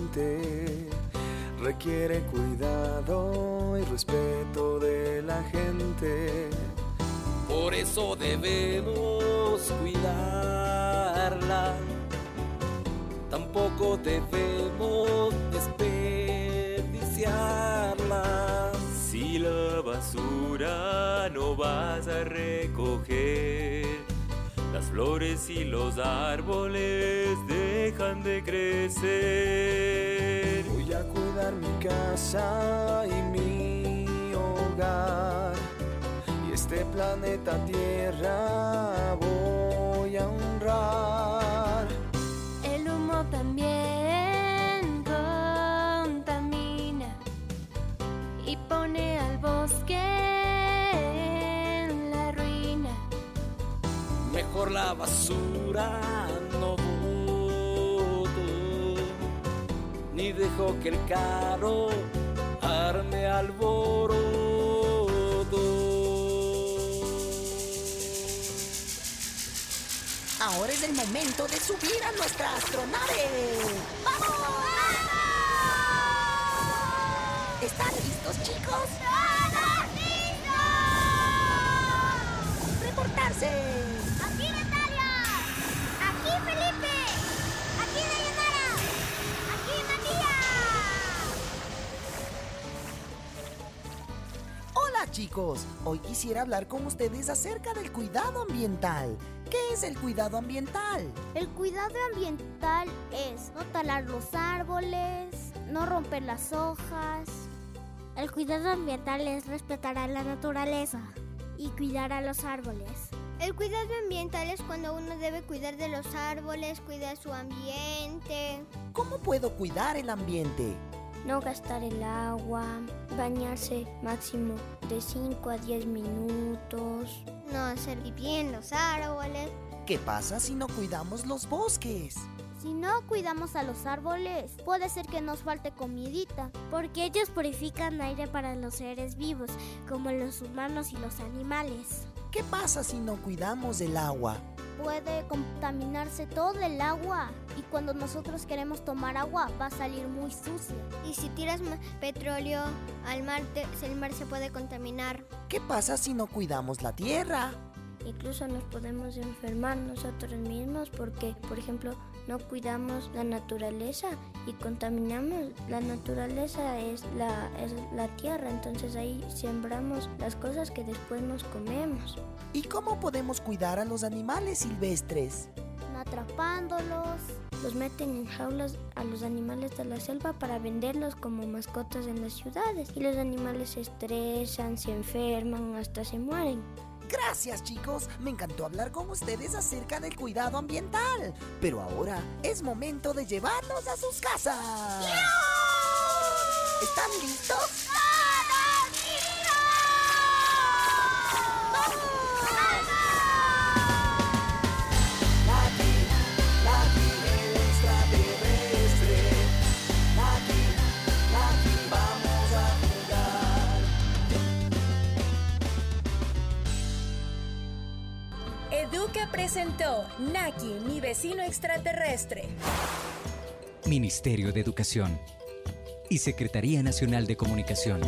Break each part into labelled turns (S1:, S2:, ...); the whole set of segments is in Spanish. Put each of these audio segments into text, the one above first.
S1: ambiente requiere cuidado y respeto de la gente.
S2: Por eso debemos cuidarla, tampoco debemos desperdiciarla.
S3: Si la basura no vas a recoger, las flores y los árboles dejan de crecer.
S1: Voy a cuidar mi casa y mi hogar, y este planeta Tierra voy a honrar.
S4: El humo también contamina y pone al bosque en la ruina.
S2: Mejor la basura no boto, ni dejo que el carro arme alboroto.
S5: Ahora es el momento de subir a nuestra astronave. ¡Vamos! ¿Están listos, chicos?
S6: ¡Todos listos!
S5: ¡Reportarse!
S6: Aquí Natalia. Aquí Felipe. Aquí Dayanara. Aquí Matías.
S5: Hola, chicos. Hoy quisiera hablar con ustedes acerca del cuidado ambiental. ¿Qué es el cuidado ambiental?
S4: El cuidado ambiental es no talar los árboles, no romper las hojas. El cuidado ambiental es respetar a la naturaleza y cuidar a los árboles.
S6: El cuidado ambiental es cuando uno debe cuidar de los árboles, cuidar su ambiente.
S5: ¿Cómo puedo cuidar el ambiente?
S4: No gastar el agua, bañarse máximo de 5 a 10 minutos.
S6: No hacer pipí en los árboles.
S5: ¿Qué pasa si no cuidamos los bosques?
S4: Si no cuidamos a los árboles, puede ser que nos falte comidita, porque ellos purifican aire para los seres vivos, como los humanos y los animales.
S5: ¿Qué pasa si no cuidamos el agua?
S4: Puede contaminarse todo el agua y cuando nosotros queremos tomar agua va a salir muy sucia.
S6: Y si tiras petróleo al mar, el mar se puede contaminar.
S5: ¿Qué pasa si no cuidamos la tierra?
S4: Incluso nos podemos enfermar nosotros mismos porque, por ejemplo, no cuidamos la naturaleza y contaminamos. La naturaleza es la tierra, entonces ahí sembramos las cosas que después nos comemos.
S5: ¿Y cómo podemos cuidar a los animales silvestres?
S4: Atrapándolos. Los meten en jaulas a los animales de la selva para venderlos como mascotas en las ciudades. Y los animales se estresan, se enferman, hasta se mueren.
S5: Gracias, chicos. Me encantó hablar con ustedes acerca del cuidado ambiental. Pero ahora es momento de llevarlos a sus casas. ¡Yo! ¿Están listos?
S6: ¡Todos listos! ¡Vamos!
S1: Lucky el extraterrestre. Lucky, vamos a jugar.
S7: Educa presentó Naki, mi vecino extraterrestre.
S8: Ministerio de Educación y Secretaría Nacional de Comunicación.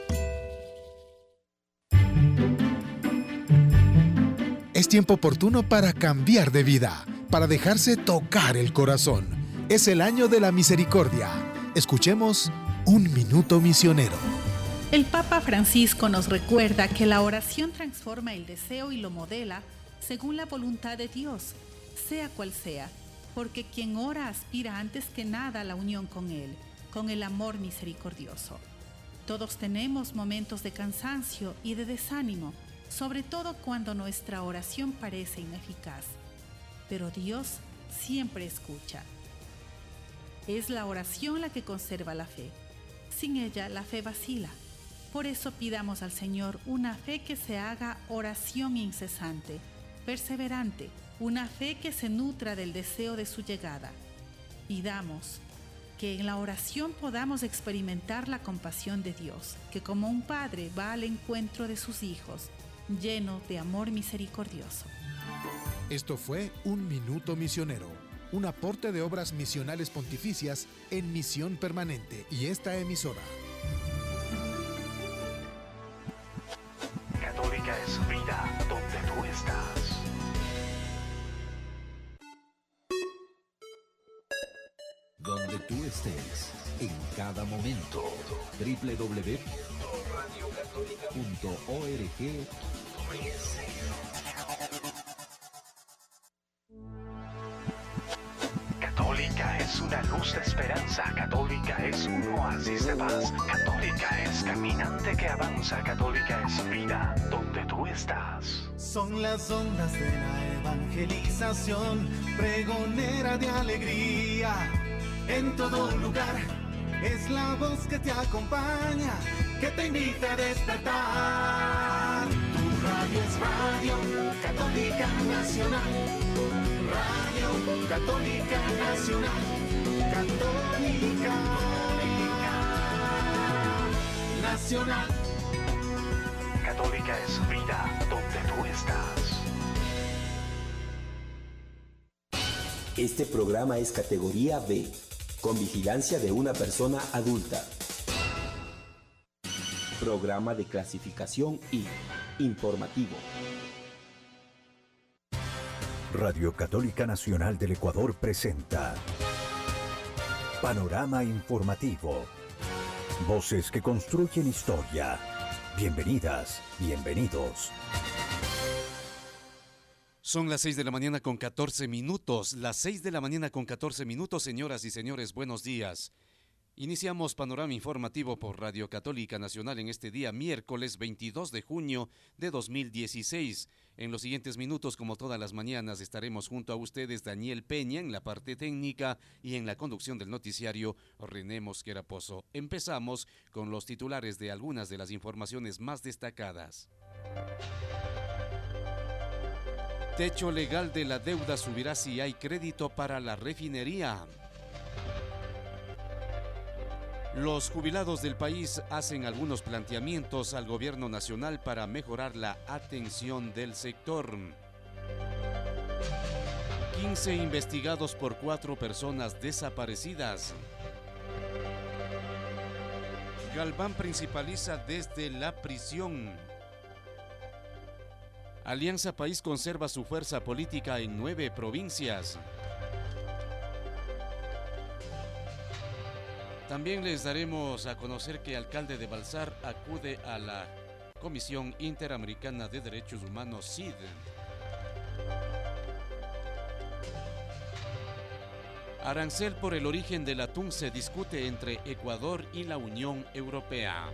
S9: Es tiempo oportuno para cambiar de vida, para dejarse tocar el corazón. Es el año de la misericordia. Escuchemos Un Minuto Misionero.
S10: El Papa Francisco nos recuerda que la oración transforma el deseo y lo modela según la voluntad de Dios, sea cual sea, porque quien ora aspira antes que nada a la unión con Él, con el amor misericordioso. Todos tenemos momentos de cansancio y de desánimo, sobre todo cuando nuestra oración parece ineficaz, pero Dios siempre escucha. Es la oración la que conserva la fe. Sin ella, la fe vacila. Por eso pidamos al Señor una fe que se haga oración incesante, perseverante, una fe que se nutra del deseo de su llegada. Pidamos que en la oración podamos experimentar la compasión de Dios, que como un padre va al encuentro de sus hijos, lleno de amor misericordioso.
S9: Esto fue Un Minuto Misionero, un aporte de obras misionales pontificias en misión permanente. Y esta emisora.
S11: Católica es vida donde tú estás.
S12: Donde tú estés, en cada momento. www.radiocatólica.org.es.
S11: Católica es una luz de esperanza, Católica es un oasis de paz, Católica es caminante que avanza, Católica es vida donde tú estás.
S13: Son las ondas de la evangelización, pregonera de alegría, en todo lugar, es la voz que te acompaña, que te invita a despertar. Tu radio es Radio Católica Nacional, Radio Católica Nacional, Católica Nacional.
S11: Católica es vida donde tú estás.
S14: Este programa es categoría B, con vigilancia de una persona adulta. Programa de clasificación I, informativo.
S15: Radio Católica Nacional del Ecuador presenta Panorama Informativo. Voces que construyen historia. Bienvenidas, bienvenidos.
S16: Son las 6 de la mañana con 14 minutos. Las 6 de la mañana con 14 minutos, señoras y señores, buenos días. Iniciamos Panorama Informativo por Radio Católica Nacional en este día, miércoles 22 de junio de 2016. En los siguientes minutos, como todas las mañanas, estaremos junto a ustedes Daniel Peña en la parte técnica y en la conducción del noticiario René Mosquera Pozo. Empezamos con los titulares de algunas de las informaciones más destacadas. Techo legal de la deuda subirá si hay crédito para la refinería. Los jubilados del país hacen algunos planteamientos al gobierno nacional para mejorar la atención del sector. 15 investigados por 4 personas desaparecidas. Galván principaliza desde la prisión. Alianza País conserva su fuerza política en 9 provincias. También les daremos a conocer que el alcalde de Balsar acude a la Comisión Interamericana de Derechos Humanos, CID. Arancel por el origen del atún se discute entre Ecuador y la Unión Europea.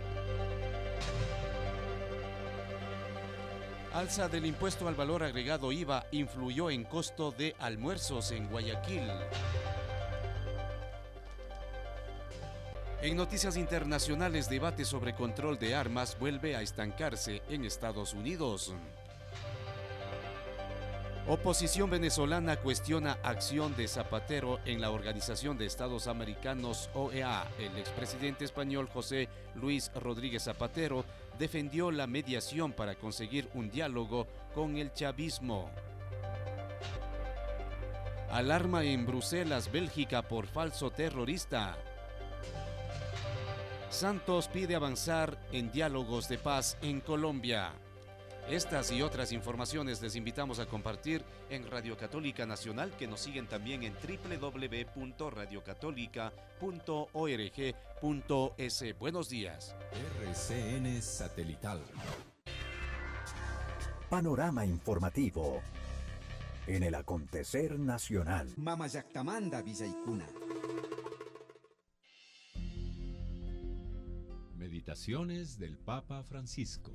S16: Alza del impuesto al valor agregado IVA influyó en costo de almuerzos en Guayaquil. En noticias internacionales, debate sobre control de armas vuelve a estancarse en Estados Unidos. Oposición venezolana cuestiona acción de Zapatero en la Organización de Estados Americanos, OEA. El expresidente español José Luis Rodríguez Zapatero defendió la mediación para conseguir un diálogo con el chavismo. Alarma en Bruselas, Bélgica por falso terrorista. Santos pide avanzar en diálogos de paz en Colombia. Estas y otras informaciones les invitamos a compartir en Radio Católica Nacional, que nos siguen también en www.radiocatólica.org.es. Buenos días.
S12: RCN Satelital.
S15: Panorama Informativo. En el acontecer nacional.
S17: Mamayactamanda, Villaicuna.
S12: Meditaciones del Papa Francisco.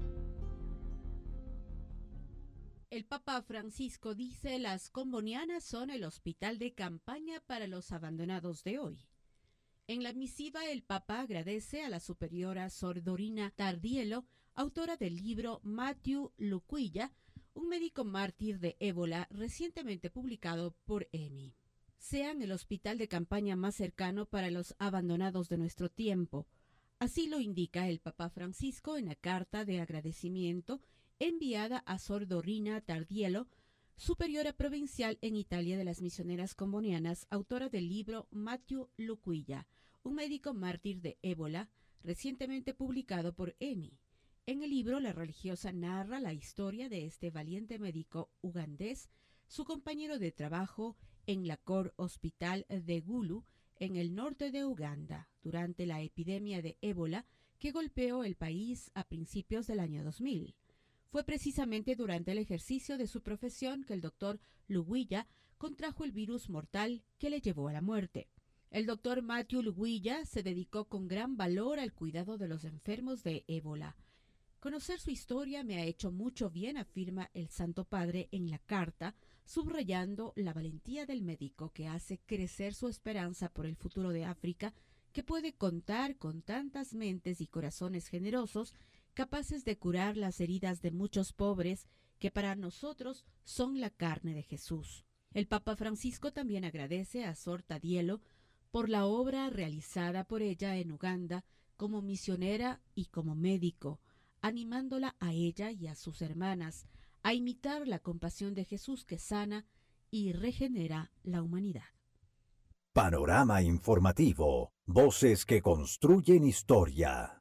S18: El Papa Francisco dice: las combonianas son el hospital de campaña para los abandonados de hoy. En la misiva, el Papa agradece a la superiora Sor Dorina Tardielo, autora del libro Matthew Luquilla, un médico mártir de ébola, recientemente publicado por EMI. Sean el hospital de campaña más cercano para los abandonados de nuestro tiempo. Así lo indica el Papa Francisco en la carta de agradecimiento enviada a Sor Dorina Tardielo superiora provincial en Italia de las misioneras combonianas, autora del libro Matthew Luquilla, un médico mártir de ébola, recientemente publicado por EMI. En el libro, la religiosa narra la historia de este valiente médico ugandés, su compañero de trabajo en la Cor Hospital de Gulu, en el norte de Uganda, durante la epidemia de ébola que golpeó el país a principios del año 2000. Fue precisamente durante el ejercicio de su profesión que el doctor Luquilla contrajo el virus mortal que le llevó a la muerte. El doctor Matthew Luquilla se dedicó con gran valor al cuidado de los enfermos de ébola. Conocer su historia me ha hecho mucho bien, afirma el Santo Padre en la carta, subrayando la valentía del médico que hace crecer su esperanza por el futuro de África, que puede contar con tantas mentes y corazones generosos capaces de curar las heridas de muchos pobres que para nosotros son la carne de Jesús. El Papa Francisco también agradece a Sor Tadielo por la obra realizada por ella en Uganda como misionera y como médico, animándola a ella y a sus hermanas a imitar la compasión de Jesús que sana y regenera la humanidad.
S15: Panorama informativo. Voces que construyen historia.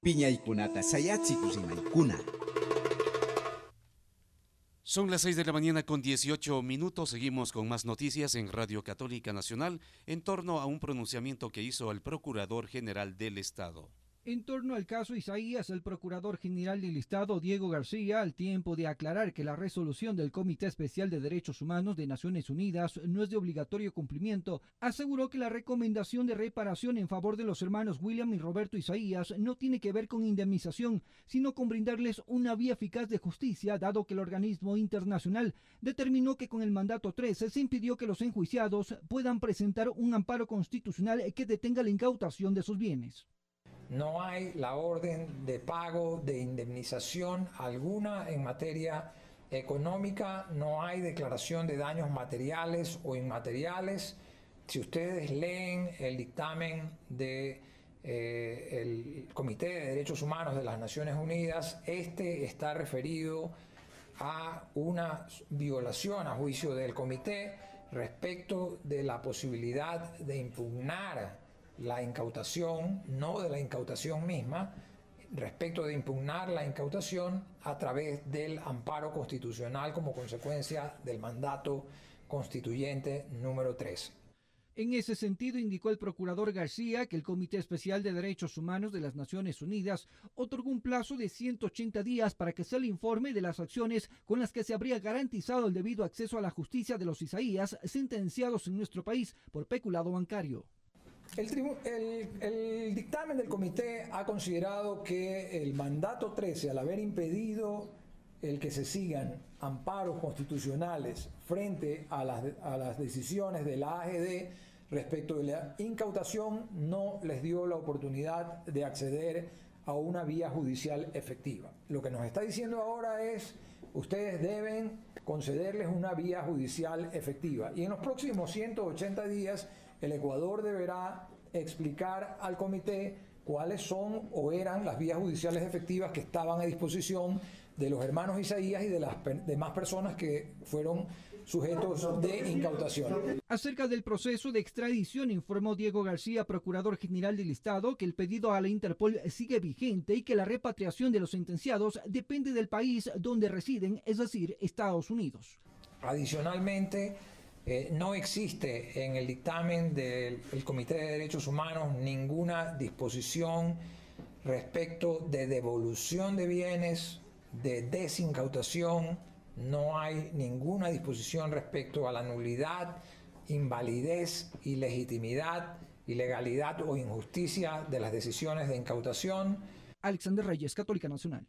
S16: Son las 6 de la mañana con 18 minutos. Seguimos con más noticias en Radio Católica Nacional en torno a un pronunciamiento que hizo el Procurador General del Estado.
S19: En torno al caso Isaías, el Procurador General del Estado, Diego García, al tiempo de aclarar que la resolución del Comité Especial de Derechos Humanos de Naciones Unidas no es de obligatorio cumplimiento, aseguró que la recomendación de reparación en favor de los hermanos William y Roberto Isaías no tiene que ver con indemnización, sino con brindarles una vía eficaz de justicia, dado que el organismo internacional determinó que con el mandato 13 se impidió que los enjuiciados puedan presentar un amparo constitucional que detenga la incautación de sus bienes.
S20: No hay la orden de pago de indemnización alguna en materia económica, no hay declaración de daños materiales o inmateriales. Si ustedes leen el dictamen del Comité de Derechos Humanos de las Naciones Unidas, este está referido a una violación a juicio del comité respecto de la posibilidad de impugnar la incautación, no de la incautación misma, respecto de impugnar la incautación a través del amparo constitucional como consecuencia del mandato constituyente número 13.
S19: En ese sentido, indicó el Procurador García que el Comité Especial de Derechos Humanos de las Naciones Unidas otorgó un plazo de 180 días para que se le informe de las acciones con las que se habría garantizado el debido acceso a la justicia de los Isaías sentenciados en nuestro país por peculado bancario.
S20: El dictamen del comité ha considerado que el mandato 13, al haber impedido el que se sigan amparos constitucionales frente a las decisiones de la AGD respecto de la incautación, no les dio la oportunidad de acceder a una vía judicial efectiva. Lo que nos está diciendo ahora es, ustedes deben concederles una vía judicial efectiva. Y en los próximos 180 días, el Ecuador deberá explicar al comité cuáles son o eran las vías judiciales efectivas que estaban a disposición de los hermanos Isaías y de las demás personas que fueron sujetos de incautación.
S19: Acerca del proceso de extradición, informó Diego García, Procurador General del Estado, que el pedido a la Interpol sigue vigente y que la repatriación de los sentenciados depende del país donde residen, es decir, Estados Unidos.
S20: Adicionalmente, no existe en el dictamen del Comité de Derechos Humanos ninguna disposición respecto de devolución de bienes, de desincautación, no hay ninguna disposición respecto a la nulidad, invalidez, ilegitimidad, ilegalidad o injusticia de las decisiones de incautación.
S19: Alexander Reyes, Católica Nacional.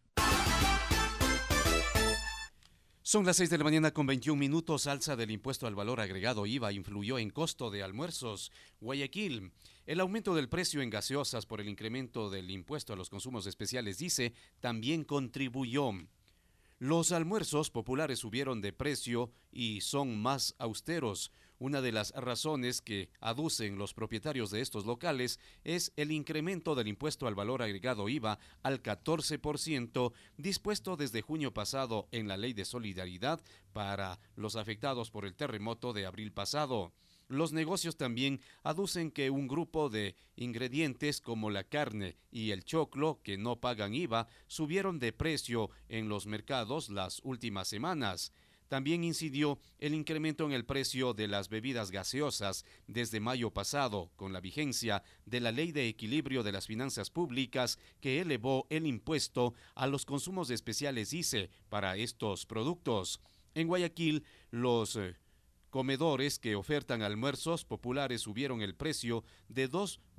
S16: Son las 6 de la mañana con 21 minutos. Alza del impuesto al valor agregado IVA influyó en costo de almuerzos. Guayaquil. El aumento del precio en gaseosas por el incremento del impuesto a los consumos especiales, dice, también contribuyó. Los almuerzos populares subieron de precio y son más austeros. Una de las razones que aducen los propietarios de estos locales es el incremento del impuesto al valor agregado IVA al 14% dispuesto desde junio pasado en la Ley de Solidaridad para los afectados por el terremoto de abril pasado. Los negocios también aducen que un grupo de ingredientes como la carne y el choclo que no pagan IVA subieron de precio en los mercados las últimas semanas. También incidió el incremento en el precio de las bebidas gaseosas desde mayo pasado, con la vigencia de la Ley de Equilibrio de las Finanzas Públicas, que elevó el impuesto a los consumos especiales ICE para estos productos. En Guayaquil, los comedores que ofertan almuerzos populares subieron el precio de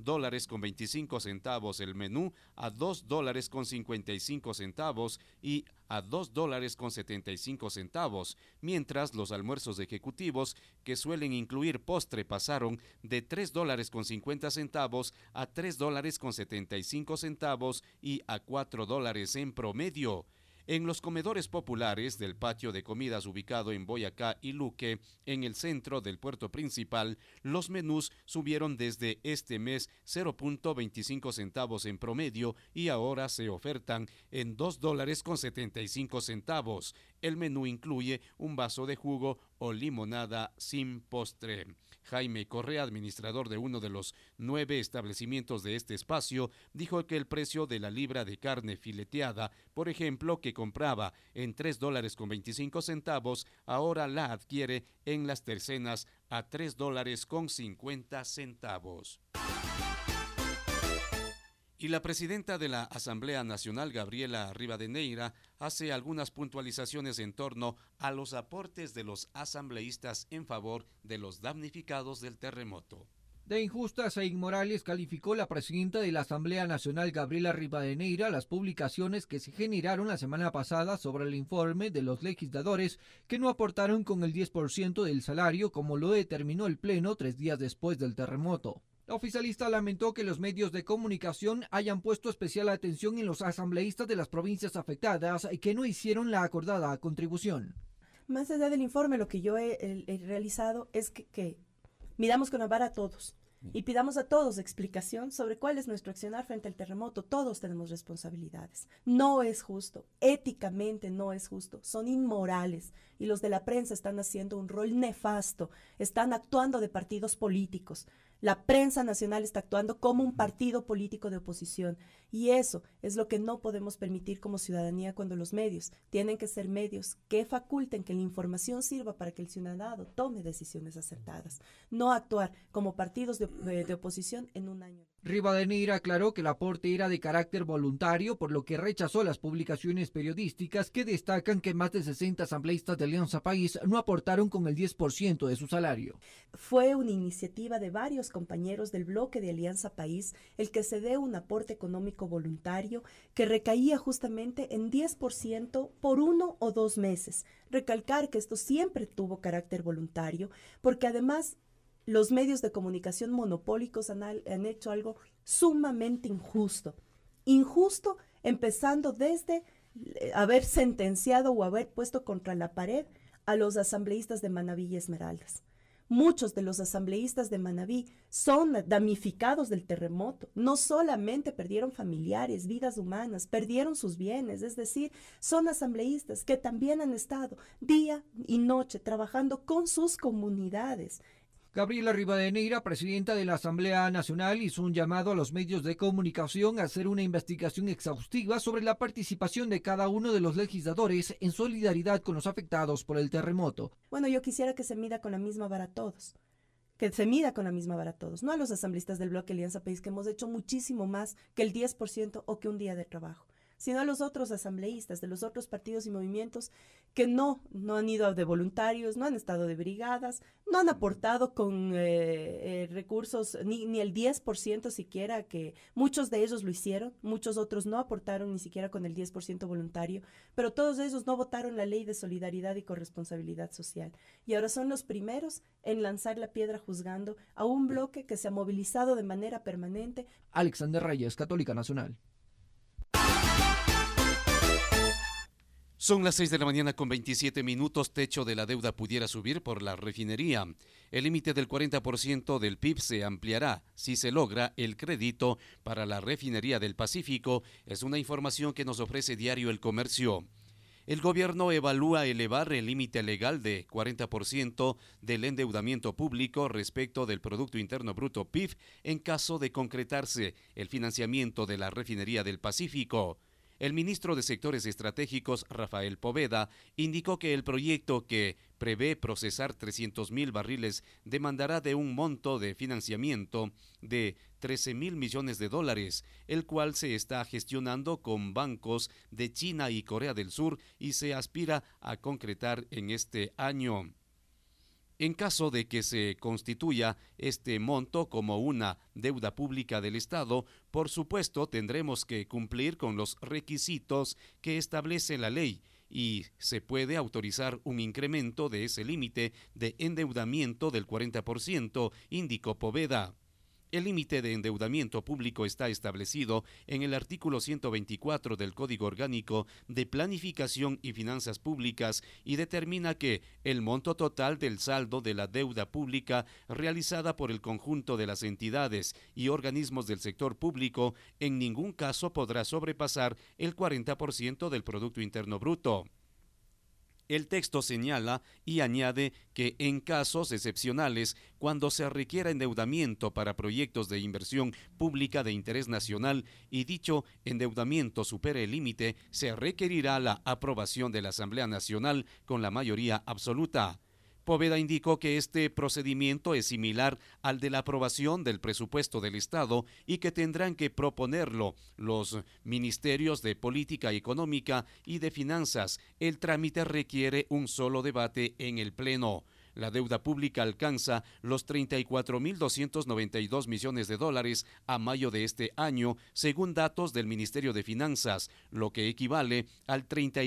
S16: $2.25 el menú a $2.55 y a $2.75, mientras los almuerzos ejecutivos que suelen incluir postre pasaron de $3.50 a $3.75 y a $4 en promedio. En los comedores populares del patio de comidas ubicado en Boyacá y Luque, en el centro del puerto principal, los menús subieron desde este mes 0.25 en promedio y ahora se ofertan en $2.75. El menú incluye un vaso de jugo o limonada sin postre. Jaime Correa, administrador de uno de los 9 establecimientos de este espacio, dijo que el precio de la libra de carne fileteada, por ejemplo, que compraba en $3.25, ahora la adquiere en las tercenas a $3.50. Y la presidenta de la Asamblea Nacional, Gabriela Rivadeneira, hace algunas puntualizaciones en torno a los aportes de los asambleístas en favor de los damnificados del terremoto.
S19: De injustas e inmorales calificó la presidenta de la Asamblea Nacional, Gabriela Rivadeneira, las publicaciones que se generaron la semana pasada sobre el informe de los legisladores que no aportaron con el 10% del salario, como lo determinó el Pleno 3 días después del terremoto. La oficialista lamentó que los medios de comunicación hayan puesto especial atención en los asambleístas de las provincias afectadas y que no hicieron la acordada contribución.
S21: Más allá del informe, lo que yo he realizado es que miramos con la vara a todos y pidamos a todos explicación sobre cuál es nuestro accionar frente al terremoto. Todos tenemos responsabilidades. No es justo, éticamente no es justo, son inmorales y los de la prensa están haciendo un rol nefasto, están actuando de partidos políticos. La prensa nacional está actuando como un partido político de oposición y eso es lo que no podemos permitir como ciudadanía cuando los medios tienen que ser medios que faculten que la información sirva para que el ciudadano tome decisiones acertadas, no actuar como partidos de oposición en un año.
S19: Rivadeneira aclaró que el aporte era de carácter voluntario, por lo que rechazó las publicaciones periodísticas que destacan que más de 60 asambleístas de Alianza País no aportaron con el 10% de su salario.
S21: Fue una iniciativa de varios compañeros del bloque de Alianza País el que se dé un aporte económico voluntario que recaía justamente en 10% por 1 o 2 meses. Recalcar que esto siempre tuvo carácter voluntario, porque además los medios de comunicación monopólicos han hecho algo sumamente injusto. Injusto empezando desde haber sentenciado o haber puesto contra la pared a los asambleístas de Manabí y Esmeraldas. Muchos de los asambleístas de Manabí son damnificados del terremoto. No solamente perdieron familiares, vidas humanas, perdieron sus bienes. Es decir, son asambleístas que también han estado día y noche trabajando con sus comunidades.
S19: Gabriela Rivadeneira, presidenta de la Asamblea Nacional, hizo un llamado a los medios de comunicación a hacer una investigación exhaustiva sobre la participación de cada uno de los legisladores en solidaridad con los afectados por el terremoto.
S21: Bueno, yo quisiera que se mida con la misma vara a todos. Que se mida con la misma vara a todos, no a los asambleístas del bloque Alianza País, que hemos hecho muchísimo más que el 10% o que un día de trabajo, sino a los otros asambleístas de los otros partidos y movimientos que no han ido de voluntarios, no han estado de brigadas, no han aportado con recursos, ni el 10% siquiera, que muchos de ellos lo hicieron, muchos otros no aportaron ni siquiera con el 10% voluntario, pero todos ellos no votaron la ley de solidaridad y corresponsabilidad social. Y ahora son los primeros en lanzar la piedra juzgando a un bloque que se ha movilizado de manera permanente.
S19: Alexander Reyes, Católica Nacional.
S16: Son las 6 de la mañana con 27 minutos. Techo de la deuda pudiera subir por la refinería. El límite del 40% del PIB se ampliará si se logra el crédito para la refinería del Pacífico. Es una información que nos ofrece Diario El Comercio. El gobierno evalúa elevar el límite legal de 40% del endeudamiento público respecto del Producto Interno Bruto PIB en caso de concretarse el financiamiento de la refinería del Pacífico. El ministro de Sectores Estratégicos, Rafael Poveda, indicó que el proyecto, que prevé procesar 300,000 barriles, demandará de un monto de financiamiento de $13,000 millones, el cual se está gestionando con bancos de China y Corea del Sur y se aspira a concretar en este año. En caso de que se constituya este monto como una deuda pública del Estado, por supuesto tendremos que cumplir con los requisitos que establece la ley y se puede autorizar un incremento de ese límite de endeudamiento del 40%, indicó Poveda. El límite de endeudamiento público está establecido en el artículo 124 del Código Orgánico de Planificación y Finanzas Públicas y determina que el monto total del saldo de la deuda pública realizada por el conjunto de las entidades y organismos del sector público en ningún caso podrá sobrepasar el 40% del Producto Interno Bruto. El texto señala y añade que en casos excepcionales, cuando se requiera endeudamiento para proyectos de inversión pública de interés nacional y dicho endeudamiento supere el límite, se requerirá la aprobación de la Asamblea Nacional con la mayoría absoluta. Poveda indicó que este procedimiento es similar al de la aprobación del presupuesto del Estado y que tendrán que proponerlo los ministerios de Política Económica y de Finanzas. El trámite requiere un solo debate en el Pleno. La deuda pública alcanza los $34,292 millones a mayo de este año, según datos del Ministerio de Finanzas, lo que equivale al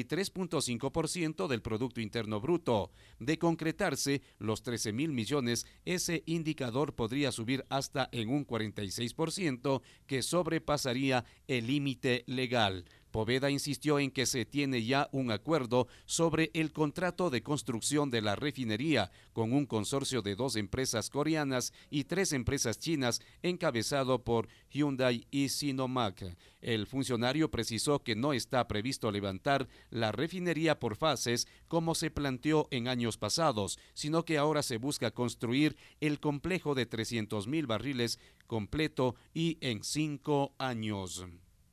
S16: 33.5% del Producto Interno Bruto. De concretarse los 13,000 millones, ese indicador podría subir hasta en un 46%, que sobrepasaría el límite legal. Poveda insistió en que se tiene ya un acuerdo sobre el contrato de construcción de la refinería con un consorcio de 2 empresas coreanas y 3 empresas chinas encabezado por Hyundai y Sinomac. El funcionario precisó que no está previsto levantar la refinería por fases como se planteó en años pasados, sino que ahora se busca construir el complejo de 300,000 barriles completo y en 5 años.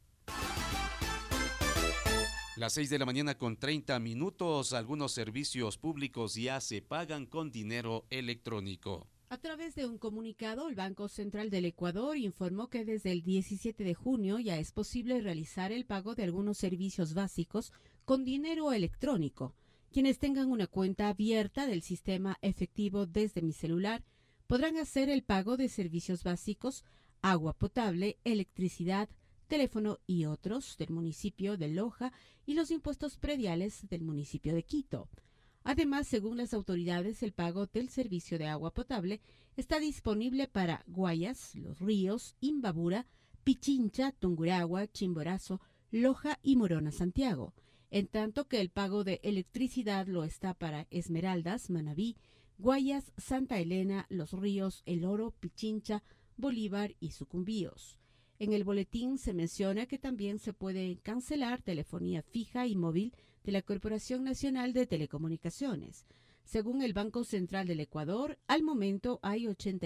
S16: Las 6 de la mañana con 30 minutos, algunos servicios públicos ya se pagan con dinero electrónico.
S18: A través de un comunicado, el Banco Central del Ecuador informó que desde el 17 de junio ya es posible realizar el pago de algunos servicios básicos con dinero electrónico. Quienes tengan una cuenta abierta del sistema efectivo desde Mi Celular podrán hacer el pago de servicios básicos, agua potable, electricidad, teléfono y otros del municipio de Loja y los impuestos prediales del municipio de Quito. Además, según las autoridades, el pago del servicio de agua potable está disponible para Guayas, Los Ríos, Imbabura, Pichincha, Tungurahua, Chimborazo, Loja y Morona, Santiago, en tanto que el pago de electricidad lo está para Esmeraldas, Manabí, Guayas, Santa Elena, Los Ríos, El Oro, Pichincha, Bolívar y Sucumbíos. En el boletín se menciona que también se puede cancelar telefonía fija y móvil de la Corporación Nacional de Telecomunicaciones. Según el Banco Central del Ecuador, al momento hay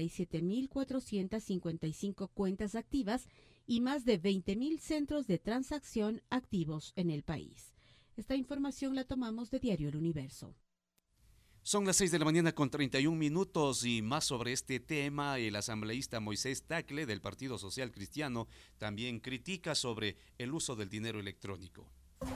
S18: 87.455 cuentas activas y más de 20.000 centros de transacción activos en el país. Esta información la tomamos de Diario El Universo.
S16: Son las 6 de la mañana con 31 minutos y más sobre este tema. El asambleísta Moisés Tagle del Partido Social Cristiano también critica sobre el uso del dinero electrónico.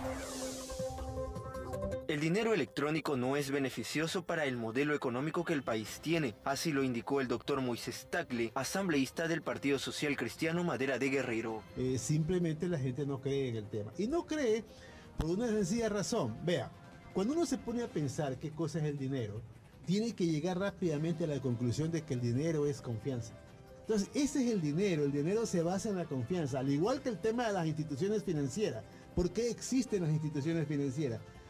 S3: El dinero electrónico no es beneficioso para el modelo económico que el país tiene, así lo indicó el doctor Moisés Tagle, asambleísta del Partido Social Cristiano Madera de Guerrero.
S22: Simplemente la gente no cree en el tema. Y no cree por una sencilla razón. Vea, cuando uno se pone a pensar qué cosa es el dinero, tiene que llegar rápidamente a la conclusión de que el dinero es confianza. Entonces, ese es el dinero se basa en la confianza, al igual que el tema de las instituciones financieras. ¿Por qué existen las instituciones financieras?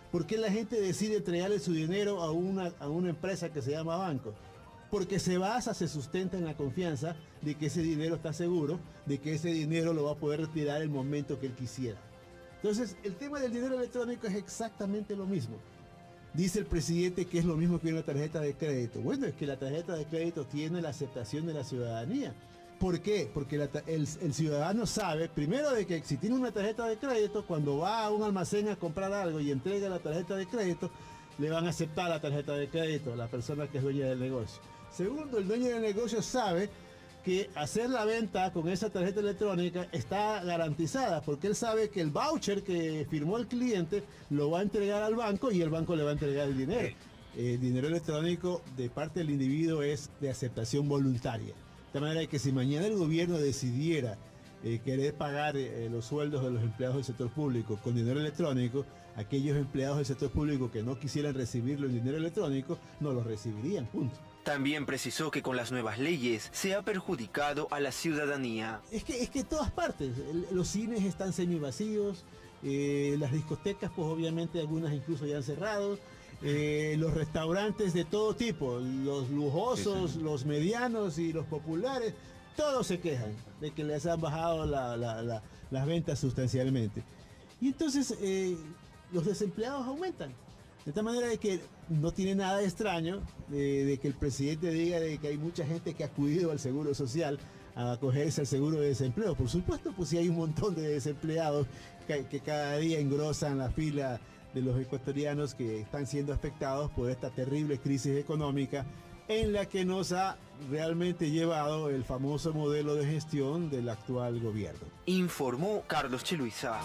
S22: ¿Por qué la gente decide entregarle su dinero a una empresa que se llama banco? Porque se sustenta en la confianza de que ese dinero está seguro, de que ese dinero lo va a poder retirar el momento que él quisiera. Entonces, el tema del dinero electrónico es exactamente lo mismo. Dice el presidente que es lo mismo que una tarjeta de crédito. Bueno, es que la tarjeta de crédito tiene la aceptación de la ciudadanía. ¿Por qué? Porque el ciudadano sabe, primero, de que si tiene una tarjeta de crédito, cuando va a un almacén a comprar algo y entrega la tarjeta de crédito, le van a aceptar la tarjeta de crédito a la persona que es dueña del negocio. Segundo, el dueño del negocio sabe que hacer la venta con esa tarjeta electrónica está garantizada, porque él sabe que el voucher que firmó el cliente lo va a entregar al banco y el banco le va a entregar el dinero. El dinero electrónico de parte del individuo es de aceptación voluntaria. De manera que si mañana el gobierno decidiera querer pagar los sueldos de los empleados del sector público con dinero electrónico, aquellos empleados del sector público que no quisieran recibirlo en dinero electrónico no lo recibirían, punto.
S3: También precisó que con las nuevas leyes se ha perjudicado a la ciudadanía.
S22: Es que en todas partes, los cines están semivacíos, las discotecas pues obviamente algunas incluso ya han cerrado, los restaurantes de todo tipo, los lujosos, sí. Los medianos y los populares, todos se quejan de que les han bajado las ventas sustancialmente. Y entonces los desempleados aumentan. De tal manera de que no tiene nada de extraño de que el presidente diga de que hay mucha gente que ha acudido al Seguro Social a acogerse al seguro de desempleo. Por supuesto, pues sí hay un montón de desempleados que cada día engrosan la fila de los ecuatorianos que están siendo afectados por esta terrible crisis económica en la que nos ha realmente llevado el famoso modelo de gestión del actual gobierno.
S3: Informó Carlos Chiluiza.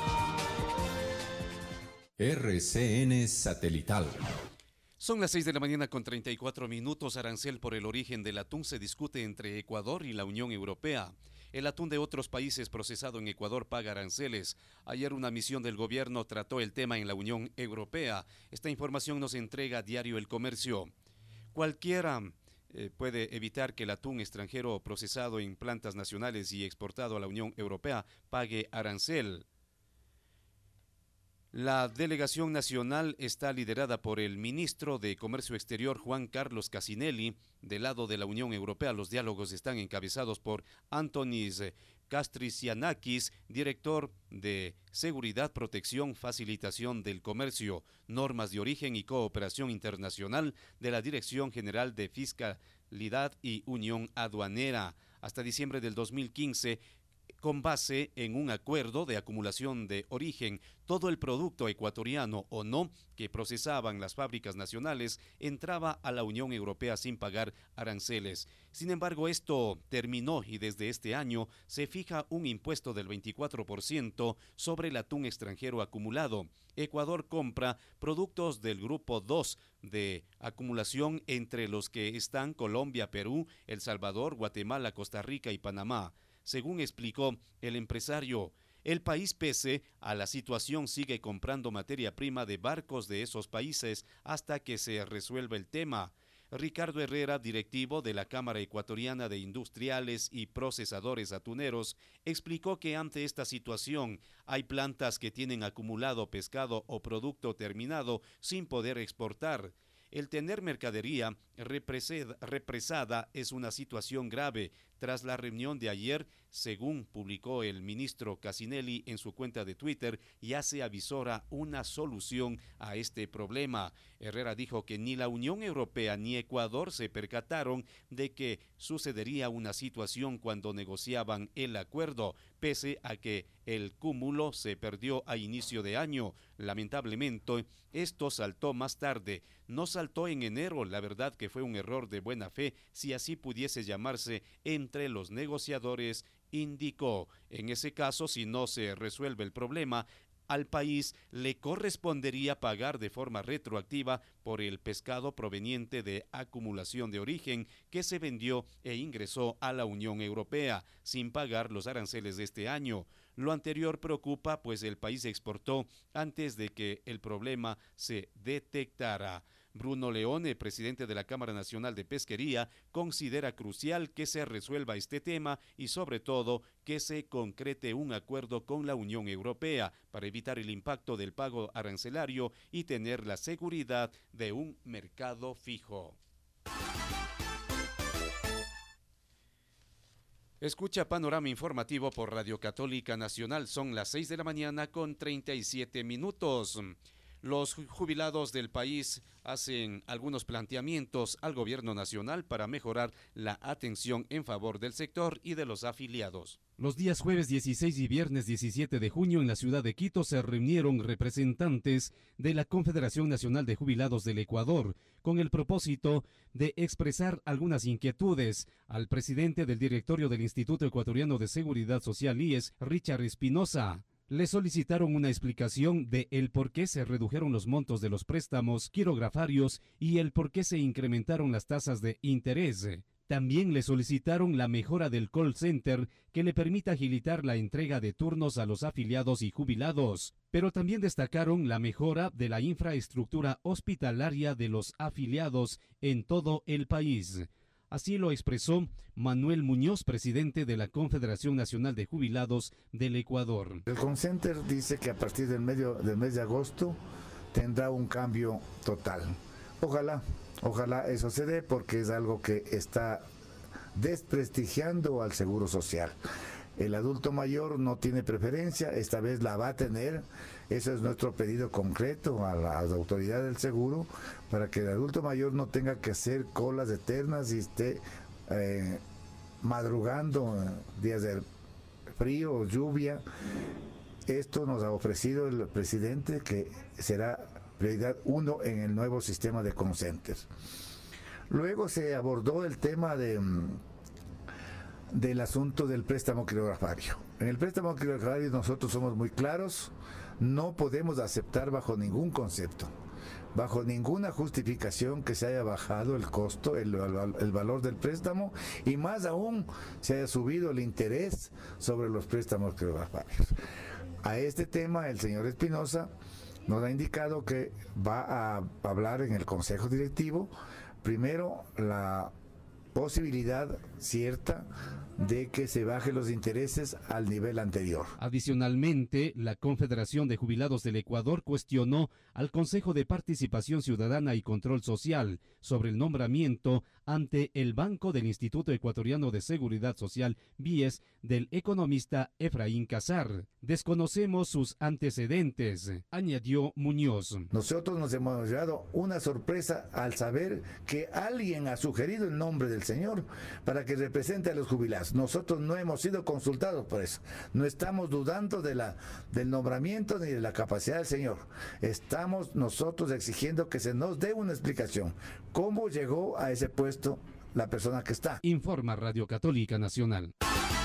S12: RCN Satelital.
S16: Son las 6 de la mañana con 34 minutos. Arancel por el origen del atún se discute entre Ecuador y la Unión Europea. El atún de otros países procesado en Ecuador paga aranceles. Ayer una misión del gobierno trató el tema en la Unión Europea. Esta información nos entrega Diario El Comercio. Cualquiera puede evitar que el atún extranjero procesado en plantas nacionales y exportado a la Unión Europea pague arancel. La delegación nacional está liderada por el ministro de Comercio Exterior, Juan Carlos Casinelli. Del lado de la Unión Europea, los diálogos están encabezados por Antonis Kastrisianakis, director de Seguridad, Protección, Facilitación del Comercio, Normas de Origen y Cooperación Internacional de la Dirección General de Fiscalidad y Unión Aduanera. Hasta diciembre del 2015, con base en un acuerdo de acumulación de origen, todo el producto ecuatoriano o no que procesaban las fábricas nacionales entraba a la Unión Europea sin pagar aranceles. Sin embargo, esto terminó y desde este año se fija un impuesto del 24% sobre el atún extranjero acumulado. Ecuador compra productos del grupo 2 de acumulación, entre los que están Colombia, Perú, El Salvador, Guatemala, Costa Rica y Panamá. Según explicó el empresario, el país, pese a la situación, sigue comprando materia prima de barcos de esos países hasta que se resuelva el tema. Ricardo Herrera, directivo de la Cámara Ecuatoriana de Industriales y Procesadores Atuneros, explicó que ante esta situación hay plantas que tienen acumulado pescado o producto terminado sin poder exportar. El tener mercadería represada es una situación grave. Tras la reunión de ayer, según publicó el ministro Casinelli en su cuenta de Twitter, ya se avisora una solución a este problema. Herrera dijo que ni la Unión Europea ni Ecuador se percataron de que sucedería una situación cuando negociaban el acuerdo, pese a que el cúmulo se perdió a inicio de año. Lamentablemente, esto saltó más tarde. No saltó en enero, la verdad que fue un error de buena fe, si así pudiese llamarse, entre los negociadores, indicó. En ese caso, si no se resuelve el problema, al país le correspondería pagar de forma retroactiva por el pescado proveniente de acumulación de origen que se vendió e ingresó a la Unión Europea sin pagar los aranceles de este año. Lo anterior preocupa, pues el país exportó antes de que el problema se detectara. Bruno Leone, presidente de la Cámara Nacional de Pesquería, considera crucial que se resuelva este tema y sobre todo que se concrete un acuerdo con la Unión Europea para evitar el impacto del pago arancelario y tener la seguridad de un mercado fijo. Escucha Panorama Informativo por Radio Católica Nacional. Son las 6 de la mañana con 37 minutos. Los jubilados del país hacen algunos planteamientos al gobierno nacional para mejorar la atención en favor del sector y de los afiliados. Los días jueves 16 y viernes 17 de junio en la ciudad de Quito se reunieron representantes de la Confederación Nacional de Jubilados del Ecuador con el propósito de expresar algunas inquietudes al presidente del directorio del Instituto Ecuatoriano de Seguridad Social IES, Richard Espinosa. Le solicitaron una explicación de el por qué se redujeron los montos de los préstamos quirografarios y el por qué se incrementaron las tasas de interés. También le solicitaron la mejora del call center que le permita agilitar la entrega de turnos a los afiliados y jubilados, pero también destacaron la mejora de la infraestructura hospitalaria de los afiliados en todo el país. Así lo expresó Manuel Muñoz, presidente de la Confederación Nacional de Jubilados del Ecuador.
S2: El call center dice que a partir del mes de agosto tendrá un cambio total. Ojalá eso se dé, porque es algo que está desprestigiando al Seguro Social. El adulto mayor no tiene preferencia, esta vez la va a tener. Eso es nuestro pedido concreto a las autoridades del seguro, para que el adulto mayor no tenga que hacer colas eternas y esté madrugando días de frío o lluvia. Esto nos ha ofrecido el presidente, que será prioridad 1 en el nuevo sistema de call centers. Luego se abordó el tema del asunto del préstamo quirografario. En el préstamo quirografario nosotros somos muy claros: no podemos aceptar bajo ningún concepto, bajo ninguna justificación, que se haya bajado el costo, el valor del préstamo, y más aún se haya subido el interés sobre los préstamos quirografarios. A este tema el señor Espinosa nos ha indicado que va a hablar en el Consejo Directivo, primero, la posibilidad cierta de que se bajen los intereses al nivel anterior.
S16: Adicionalmente, la Confederación de Jubilados del Ecuador cuestionó al Consejo de Participación Ciudadana y Control Social sobre el nombramiento ante el Banco del Instituto Ecuatoriano de Seguridad Social, BIES, del economista Efraín Casar. Desconocemos sus antecedentes, añadió Muñoz.
S2: Nosotros nos hemos llevado una sorpresa al saber que alguien ha sugerido el nombre del señor para que represente a los jubilados. Nosotros no hemos sido consultados por eso. No estamos dudando del nombramiento ni de la capacidad del señor. Estamos nosotros exigiendo que se nos dé una explicación. ¿Cómo llegó a ese puesto la persona que está?
S16: Informa Radio Católica Nacional.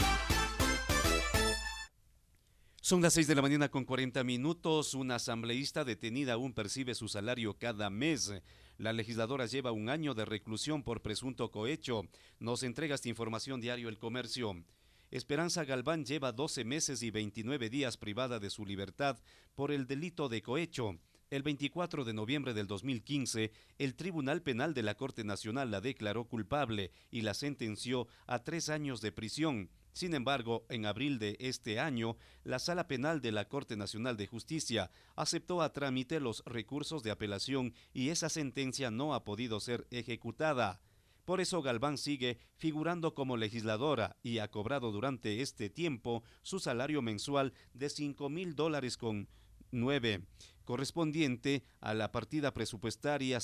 S16: Son las 6 de la mañana con 40 minutos. Una asambleísta detenida aún percibe su salario cada mes. La legisladora lleva 1 año de reclusión por presunto cohecho. Nos entrega esta información Diario El Comercio. Esperanza Galván lleva 12 meses y 29 días privada de su libertad por el delito de cohecho. El 24 de noviembre del 2015, el Tribunal Penal de la Corte Nacional la declaró culpable y la sentenció a 3 años de prisión. Sin embargo, en abril de este año, la Sala Penal de la Corte Nacional de Justicia aceptó a trámite los recursos de apelación y esa sentencia no ha podido ser ejecutada. Por eso Galván sigue figurando como legisladora y ha cobrado durante este tiempo su salario mensual de $5,000.9, correspondiente a la partida presupuestaria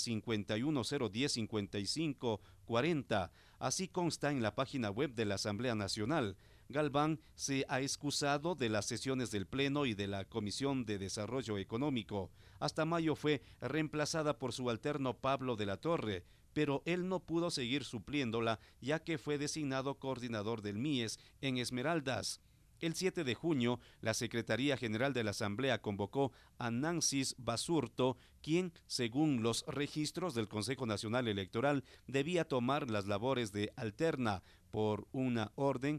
S16: 5101105540. Así consta en la página web de la Asamblea Nacional. Galván se ha excusado de las sesiones del Pleno y de la Comisión de Desarrollo Económico. Hasta mayo fue reemplazada por su alterno Pablo de la Torre, pero él no pudo seguir supliéndola ya que fue designado coordinador del MIES en Esmeraldas. El 7 de junio, la Secretaría General de la Asamblea convocó a Nancis Basurto, quien, según los registros del Consejo Nacional Electoral, debía tomar las labores de alterna por una orden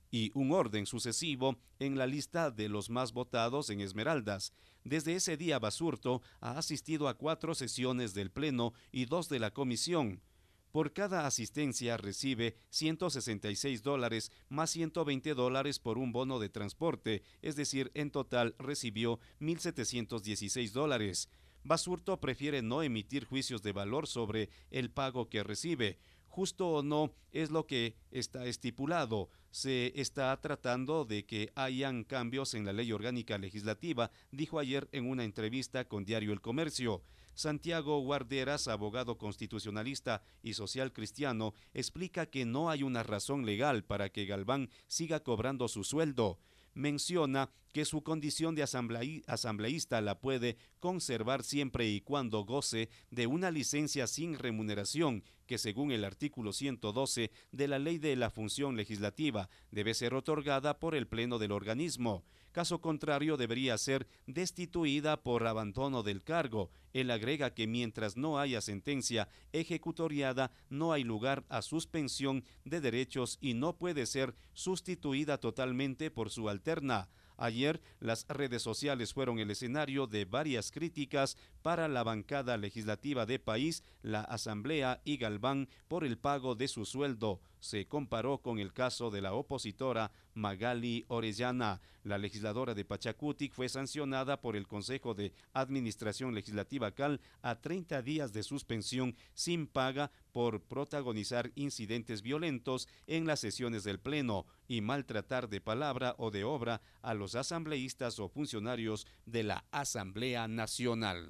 S16: y un orden sucesivo en la lista de los más votados en Esmeraldas. Desde ese día, Basurto ha asistido a 4 sesiones del Pleno y 2 de la Comisión. Por cada asistencia recibe $166 más $120 por un bono de transporte, es decir, en total recibió $1,716. Basurto prefiere no emitir juicios de valor sobre el pago que recibe. Justo o no es lo que está estipulado. Se está tratando de que hayan cambios en la ley orgánica legislativa, dijo ayer en una entrevista con Diario El Comercio. Santiago Guarderas, abogado constitucionalista y social cristiano, explica que no hay una razón legal para que Galván siga cobrando su sueldo. Menciona que su condición de asambleísta la puede conservar siempre y cuando goce de una licencia sin remuneración que, según el artículo 112 de la Ley de la Función Legislativa, debe ser otorgada por el Pleno del organismo. Caso contrario, debería ser destituida por abandono del cargo. Él agrega que mientras no haya sentencia ejecutoriada, no hay lugar a suspensión de derechos y no puede ser sustituida totalmente por su alterna. Ayer, las redes sociales fueron el escenario de varias críticas para la bancada legislativa de país, la Asamblea y Galván por el pago de su sueldo. Se comparó con el caso de la opositora Magali Orellana. La legisladora de Pachacutic fue sancionada por el Consejo de Administración Legislativa CAL a 30 días de suspensión sin paga por protagonizar incidentes violentos en las sesiones del Pleno y maltratar de palabra o de obra a los asambleístas o funcionarios de la Asamblea Nacional.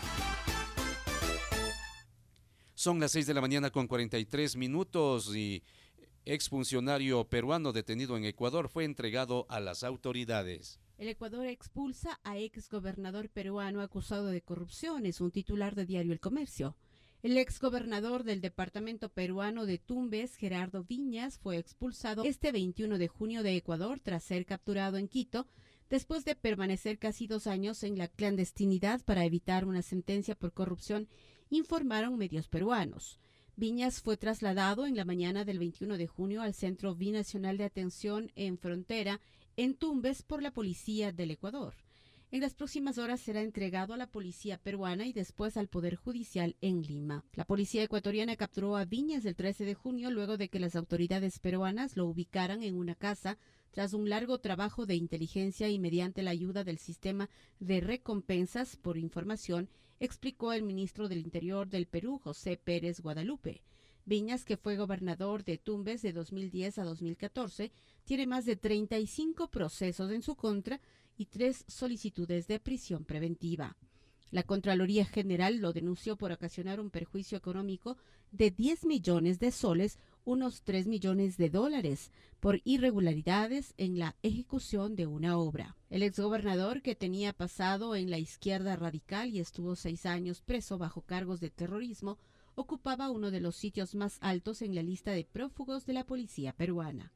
S16: Son las 6:43 a.m. y exfuncionario peruano detenido en Ecuador fue entregado a las autoridades.
S18: El Ecuador expulsa a exgobernador peruano acusado de corrupción, es un titular de Diario El Comercio. El exgobernador del departamento peruano de Tumbes, Gerardo Viñas, fue expulsado este 21 de junio de Ecuador tras ser capturado en Quito, después de permanecer casi 2 años en la clandestinidad para evitar una sentencia por corrupción, informaron medios peruanos. Viñas fue trasladado en la mañana del 21 de junio al Centro Binacional de Atención en Frontera, en Tumbes, por la Policía del Ecuador. En las próximas horas será entregado a la policía peruana y después al Poder Judicial en Lima. La policía ecuatoriana capturó a Viñas el 13 de junio luego de que las autoridades peruanas lo ubicaran en una casa tras un largo trabajo de inteligencia y mediante la ayuda del sistema de recompensas por información, explicó el ministro del Interior del Perú, José Pérez Guadalupe. Viñas, que fue gobernador de Tumbes de 2010 a 2014, tiene más de 35 procesos en su contra y 3 solicitudes de prisión preventiva. La Contraloría General lo denunció por ocasionar un perjuicio económico de 10 millones de soles, unos $3 millones, por irregularidades en la ejecución de una obra. El exgobernador, que tenía pasado en la izquierda radical y estuvo 6 años preso bajo cargos de terrorismo, ocupaba uno de los sitios más altos en la lista de prófugos de la policía peruana.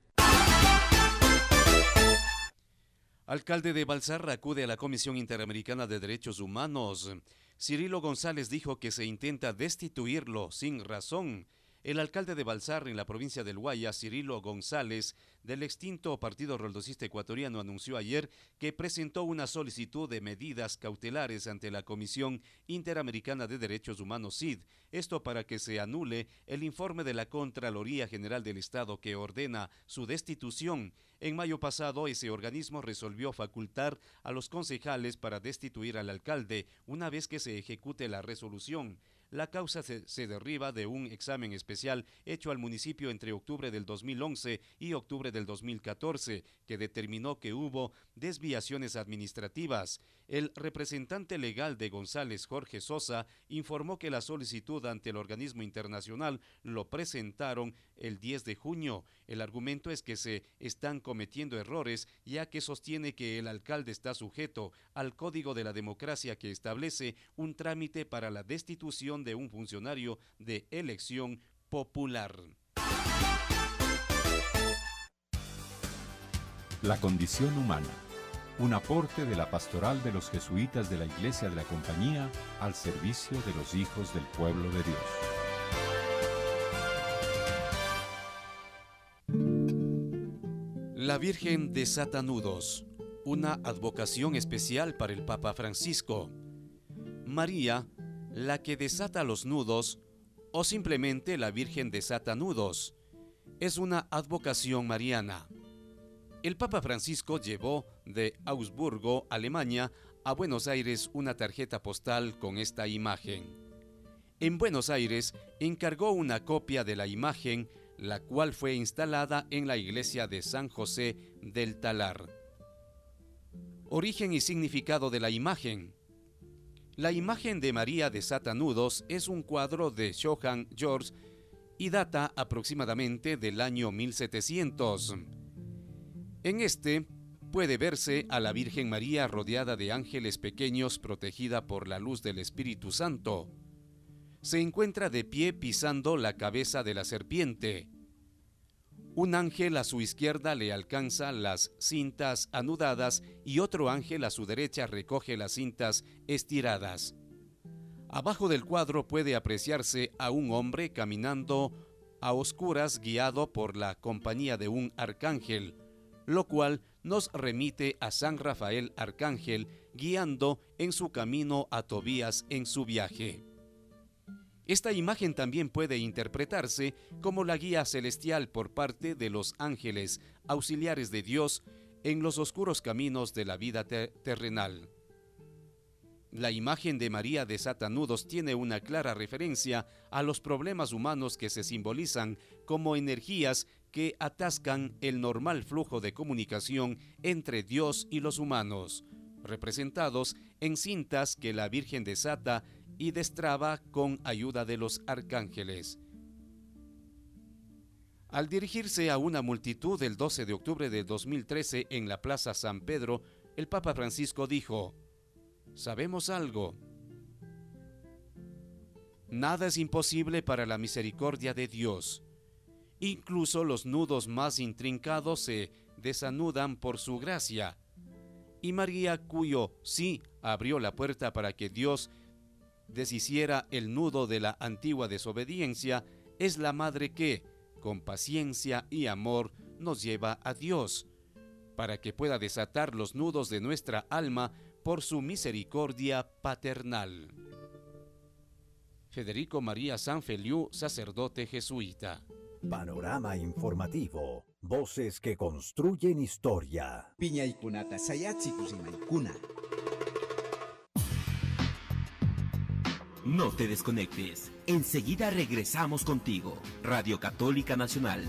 S16: Alcalde de Balsarra acude a la Comisión Interamericana de Derechos Humanos. Cirilo González dijo que se intenta destituirlo sin razón. El alcalde de Balsarra en la provincia del Guaya, Cirilo González, del extinto Partido Roldosista Ecuatoriano, anunció ayer que presentó una solicitud de medidas cautelares ante la Comisión Interamericana de Derechos Humanos, CID, esto para que se anule el informe de la Contraloría General del Estado que ordena su destitución. En mayo pasado, ese organismo resolvió facultar a los concejales para destituir al alcalde una vez que se ejecute la resolución. La causa se deriva de un examen especial hecho al municipio entre octubre del 2011 y octubre del 2014, que determinó que hubo desviaciones administrativas. El representante legal de González, Jorge Sosa, informó que la solicitud ante el organismo internacional lo presentaron el 10 de junio. El argumento es que se están cometiendo errores, ya que sostiene que el alcalde está sujeto al Código de la Democracia que establece un trámite para la destitución de un funcionario de elección popular.
S4: La condición humana. Un aporte de la pastoral de los jesuitas de la Iglesia de la Compañía al servicio de los hijos del pueblo de Dios.
S16: La Virgen desata nudos, una advocación especial para el Papa Francisco. María, la que desata los nudos, o simplemente la Virgen desata nudos, es una advocación mariana. El Papa Francisco llevó de Augsburgo, Alemania, a Buenos Aires una tarjeta postal con esta imagen. En Buenos Aires encargó una copia de la imagen, la cual fue instalada en la iglesia de San José del Talar. Origen y significado de la imagen. La imagen de María desata nudos es un cuadro de Johann Georg y data aproximadamente del año 1700. En este puede verse a la Virgen María rodeada de ángeles pequeños protegida por la luz del Espíritu Santo. Se encuentra de pie pisando la cabeza de la serpiente. Un ángel a su izquierda le alcanza las cintas anudadas y otro ángel a su derecha recoge las cintas estiradas. Abajo del cuadro puede apreciarse a un hombre caminando a oscuras guiado por la compañía de un arcángel, lo cual nos remite a San Rafael Arcángel guiando en su camino a Tobías en su viaje. Esta imagen también puede interpretarse como la guía celestial por parte de los ángeles auxiliares de Dios en los oscuros caminos de la vida terrenal. La imagen de María desata nudos tiene una clara referencia a los problemas humanos que se simbolizan como energías que atascan el normal flujo de comunicación entre Dios y los humanos, representados en cintas que la Virgen desata y destraba con ayuda de los arcángeles. Al dirigirse a una multitud el 12 de octubre de 2013 en la Plaza San Pedro, el Papa Francisco dijo: «Sabemos algo. Nada es imposible para la misericordia de Dios. Incluso los nudos más intrincados se desanudan por su gracia. Y María, cuyo sí abrió la puerta para que Dios deshiciera el nudo de la antigua desobediencia, es la madre que, con paciencia y amor, nos lleva a Dios, para que pueda desatar los nudos de nuestra alma por su misericordia paternal». Federico María Sanfeliu, sacerdote jesuita.
S15: Panorama informativo. Voces que construyen historia.
S17: Piñaykunata sayatsi kusinaykuna.
S14: No te desconectes. Enseguida regresamos contigo. Radio Católica Nacional.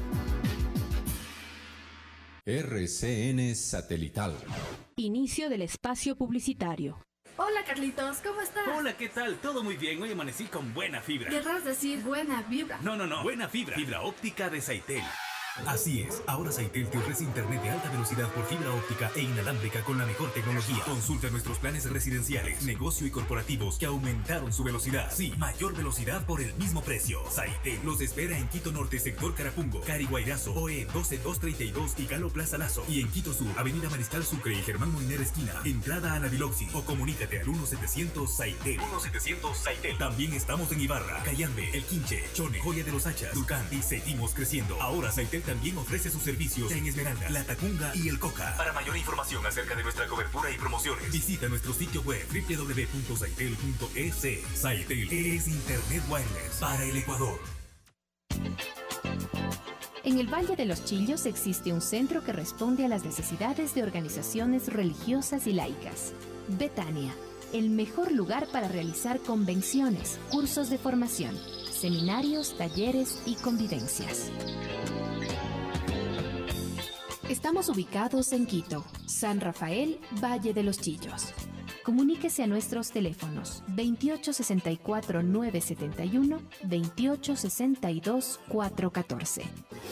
S4: RCN Satelital.
S18: Inicio del espacio publicitario.
S5: Hola Carlitos, ¿cómo estás?
S6: Hola, ¿qué tal? Todo muy bien, hoy amanecí con buena fibra.
S5: Querrás decir buena vibra.
S6: No, buena fibra. Fibra óptica de Saitel. Así es, ahora Saitel te ofrece internet de alta velocidad por fibra óptica e inalámbrica con la mejor tecnología. Consulta nuestros planes residenciales, negocio y corporativos que aumentaron su velocidad. Sí, mayor velocidad por el mismo precio. Saitel los espera en Quito Norte, sector Carapungo, Cariguairazo, OE 12232 y Galo Plaza Lazo. Y en Quito Sur, Avenida Mariscal Sucre y Germán Molinera esquina, entrada a la Biloxi. O comunícate al 1700 Saitel. 1700 Saitel. También estamos en Ibarra, Cayambe, El Quinche, Chone, Joya de los Hachas, Ducán y seguimos creciendo. Ahora Saitel también ofrece sus servicios en Esmeralda, La Tacunga y El Coca. Para mayor información acerca de nuestra cobertura y promociones, visita nuestro sitio web www.saitel.es. Saitel es Internet Wireless para el Ecuador.
S23: En el Valle de los Chillos existe un centro que responde a las necesidades de organizaciones religiosas y laicas. Betania, el mejor lugar para realizar convenciones, cursos de formación, seminarios, talleres y convivencias. Estamos ubicados en Quito, San Rafael, Valle de los Chillos. Comuníquese a nuestros teléfonos 2864-971, 2862-414.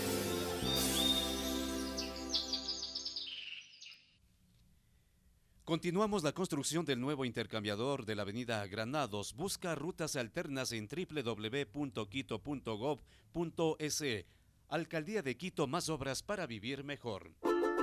S16: Continuamos la construcción del nuevo intercambiador de la avenida Granados. Busca rutas alternas en www.quito.gov.es. Alcaldía de Quito, más obras para vivir mejor.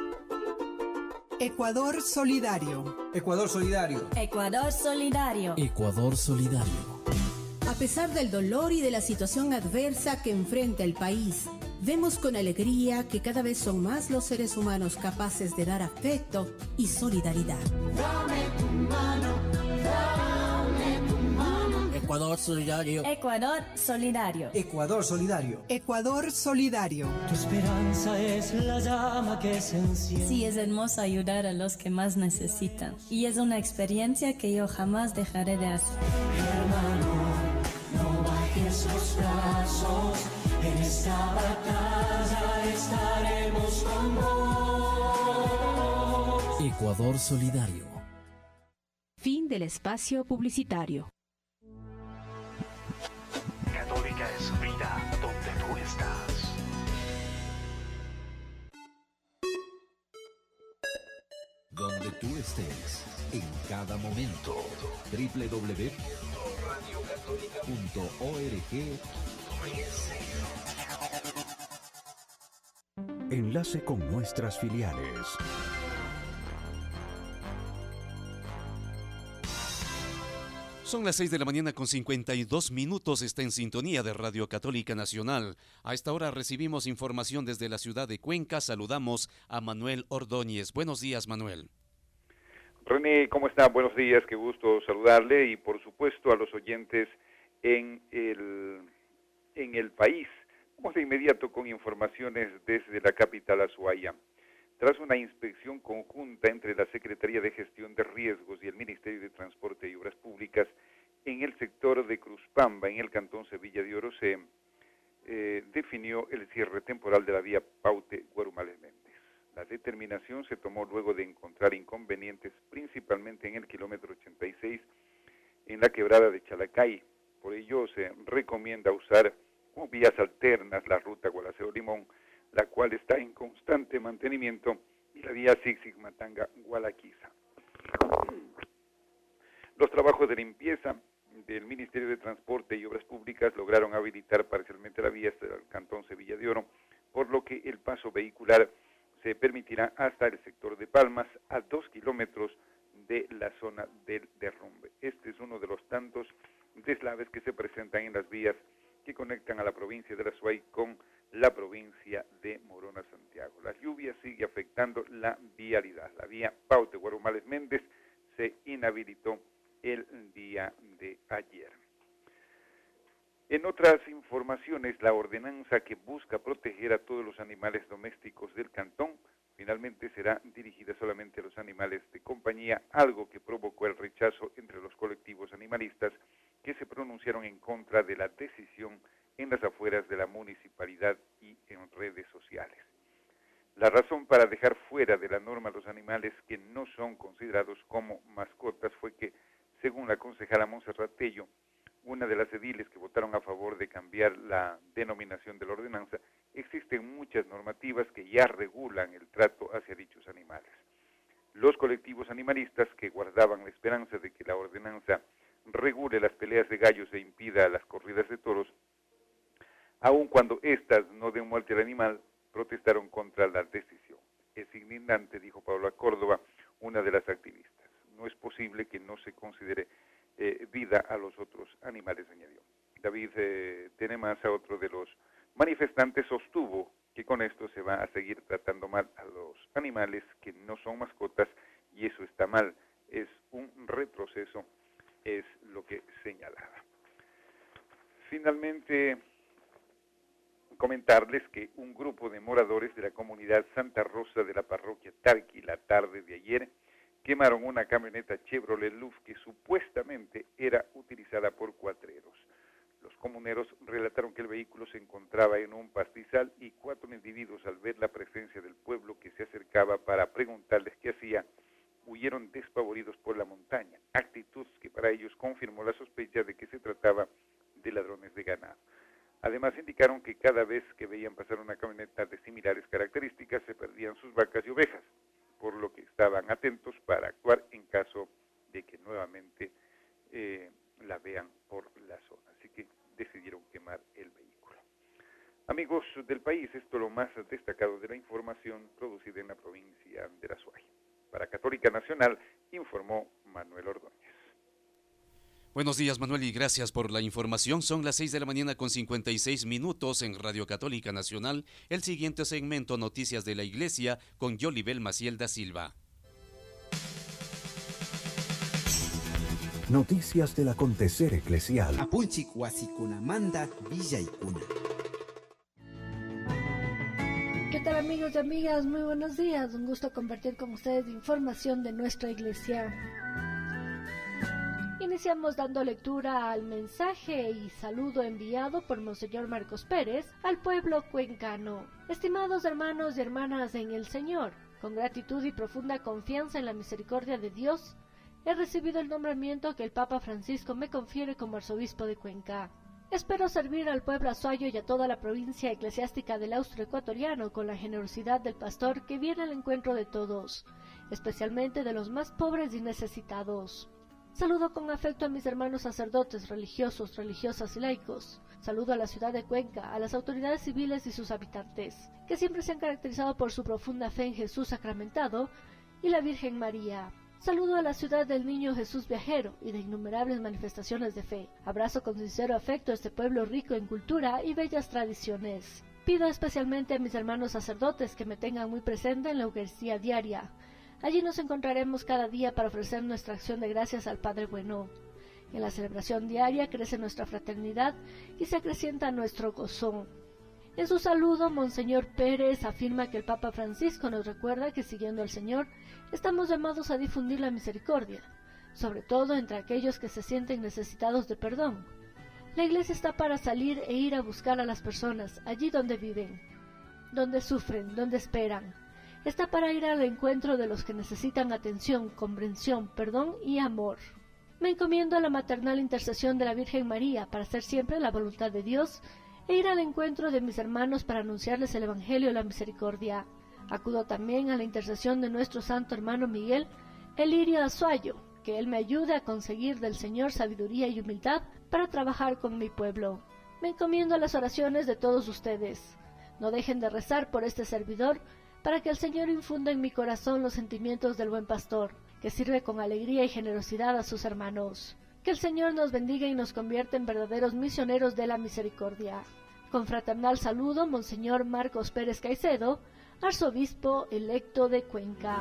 S24: Ecuador Solidario.
S25: Ecuador Solidario.
S7: Ecuador Solidario.
S12: Ecuador Solidario.
S26: A pesar del dolor y de la situación adversa que enfrenta el país,
S18: Vemos con alegría que cada vez son más los seres humanos capaces de dar afecto y solidaridad.
S13: Dame tu mano, dame tu mano.
S1: Ecuador solidario.
S8: Ecuador solidario.
S24: Ecuador solidario. Ecuador solidario.
S13: Tu esperanza es la llama que se enciende.
S8: Sí, es hermoso ayudar a los que más necesitan. Y es una experiencia que yo jamás dejaré de hacer.
S13: Hermano, no bajes los brazos. En esta batalla estaremos con vos.
S12: Ecuador solidario.
S23: Fin del espacio publicitario.
S11: Católica es vida donde tú estás.
S12: Donde tú estés, en cada momento. www.radiocatólica.org.
S15: Enlace con nuestras filiales.
S16: Son las 6 de la mañana con 52 minutos. Está en sintonía de Radio Católica Nacional. A esta hora recibimos información desde la ciudad de Cuenca. Saludamos a Manuel Ordóñez. Buenos días, Manuel.
S9: René, ¿cómo está? Buenos días, qué gusto saludarle y por supuesto a los oyentes en el país. Vamos de inmediato con informaciones desde la capital Azuaya. Tras una inspección conjunta entre la Secretaría de Gestión de Riesgos y el Ministerio de Transporte y Obras Públicas en el sector de Cruzpamba, en el cantón Sevilla de Oro, se definió el cierre temporal de la vía Paute-Guarumales Méndez. La determinación se tomó luego de encontrar inconvenientes, principalmente en el kilómetro 86, en la quebrada de Chalacay. Por ello se recomienda usar como vías alternas la ruta Gualaceo-Limón, la cual está en constante mantenimiento, y la vía Zig-Zig-Matanga-Gualaquiza. Los trabajos de limpieza del Ministerio de Transporte y Obras Públicas lograron habilitar parcialmente la vía hasta el cantón Sevilla de Oro, por lo que el paso vehicular se permitirá hasta el sector de Palmas, a 2 kilómetros de la zona del derrumbe. Este es uno de los tantos deslaves que se presentan en las vías que conectan a la provincia de Azuay con la provincia de Morona Santiago. La lluvia sigue afectando la vialidad. La vía Paute-Guarumales Méndez se inhabilitó el día de ayer. En otras informaciones, la ordenanza que busca proteger a todos los animales domésticos del cantón finalmente será dirigida solamente a los animales de compañía, algo que provocó el rechazo entre los colectivos animalistas que se pronunciaron en contra de la decisión en las afueras de la municipalidad y en redes sociales. La razón para dejar fuera de la norma los animales que no son considerados como mascotas fue que, según la concejala Montserrat Tello, una de las ediles que votaron a favor de cambiar la denominación de la ordenanza, existen muchas normativas que ya regulan el trato hacia dichos animales. Los colectivos animalistas que guardaban la esperanza de que la ordenanza regule las peleas de gallos e impida las corridas de toros, aun cuando éstas no den muerte al animal, protestaron contra la decisión. Es indignante, dijo Paola Córdoba, una de las activistas. No es posible que no se considere vida a los otros animales, añadió. David Tenemasa, otro de los manifestantes, sostuvo que con esto se va a seguir tratando mal a los animales que no son mascotas, y eso está mal, es un retroceso, es lo que señalaba. Finalmente, comentarles que un grupo de moradores de la comunidad Santa Rosa de la parroquia Tarqui la tarde de ayer quemaron una camioneta Chevrolet Luz que supuestamente era utilizada por cuatreros. Los comuneros relataron que el vehículo se encontraba en un pastizal y 4 individuos, al ver la presencia del pueblo que se acercaba para preguntarles qué hacía, huyeron despavoridos por la montaña, actitud que para ellos confirmó la sospecha de que se trataba de ladrones de ganado. Además indicaron que cada vez que veían pasar una camioneta de similares características se perdían sus vacas y ovejas, por lo que estaban atentos para actuar en caso de que nuevamente la vean por la zona. Así que decidieron quemar el vehículo. Amigos del país, esto es lo más destacado de la información producida en la provincia de Azuay. Para Católica Nacional, informó Manuel Ordóñez.
S16: Buenos días, Manuel, y gracias por la información. Son las 6 de la mañana con 56 minutos en Radio Católica Nacional. El siguiente segmento, Noticias de la Iglesia, con Yolibel Maciel da Silva.
S15: Noticias del acontecer eclesial.
S17: Apunchik wasikunamanta villaykuna.
S1: ¿Qué tal, amigos y amigas? Muy buenos días. Un gusto compartir con ustedes información de nuestra iglesia. Iniciamos dando lectura al mensaje y saludo enviado por Monseñor Marcos Pérez al pueblo cuencano. Estimados hermanos y hermanas en el Señor, con gratitud y profunda confianza en la misericordia de Dios, he recibido el nombramiento que el Papa Francisco me confiere como arzobispo de Cuenca. Espero servir al pueblo azuayo y a toda la provincia eclesiástica del austroecuatoriano con la generosidad del pastor que viene al encuentro de todos, especialmente de los más pobres y necesitados. Saludo con afecto a mis hermanos sacerdotes, religiosos, religiosas y laicos. Saludo a la ciudad de Cuenca, a las autoridades civiles y sus habitantes, que siempre se han caracterizado por su profunda fe en Jesús sacramentado y la Virgen María. Saludo a la ciudad del Niño Jesús Viajero y de innumerables manifestaciones de fe. Abrazo con sincero afecto a este pueblo rico en cultura y bellas tradiciones. Pido especialmente a mis hermanos sacerdotes que me tengan muy presente en la Eucaristía diaria. Allí nos encontraremos cada día para ofrecer nuestra acción de gracias al Padre Bueno. En la celebración diaria crece nuestra fraternidad y se acrecienta nuestro gozo. En su saludo, Monseñor Pérez afirma que el Papa Francisco nos recuerda que siguiendo al Señor, estamos llamados a difundir la misericordia, sobre todo entre aquellos que se sienten necesitados de perdón. La Iglesia está para salir e ir a buscar a las personas, allí donde viven, donde sufren, donde esperan. Está para ir al encuentro de los que necesitan atención, comprensión, perdón y amor. Me encomiendo a la maternal intercesión de la Virgen María para hacer siempre la voluntad de Dios e ir al encuentro de mis hermanos para anunciarles el Evangelio de la Misericordia. Acudo también a la intercesión de nuestro santo hermano Miguel Elirio Azuayo, que él me ayude a conseguir del Señor sabiduría y humildad para trabajar con mi pueblo. Me encomiendo a las oraciones de todos ustedes. No dejen de rezar por este servidor, para que el Señor infunda en mi corazón los sentimientos del buen pastor, que sirve con alegría y generosidad a sus hermanos. Que el Señor nos bendiga y nos convierta en verdaderos misioneros de la misericordia. Con fraternal saludo, Monseñor Marcos Pérez Caicedo, arzobispo electo de Cuenca.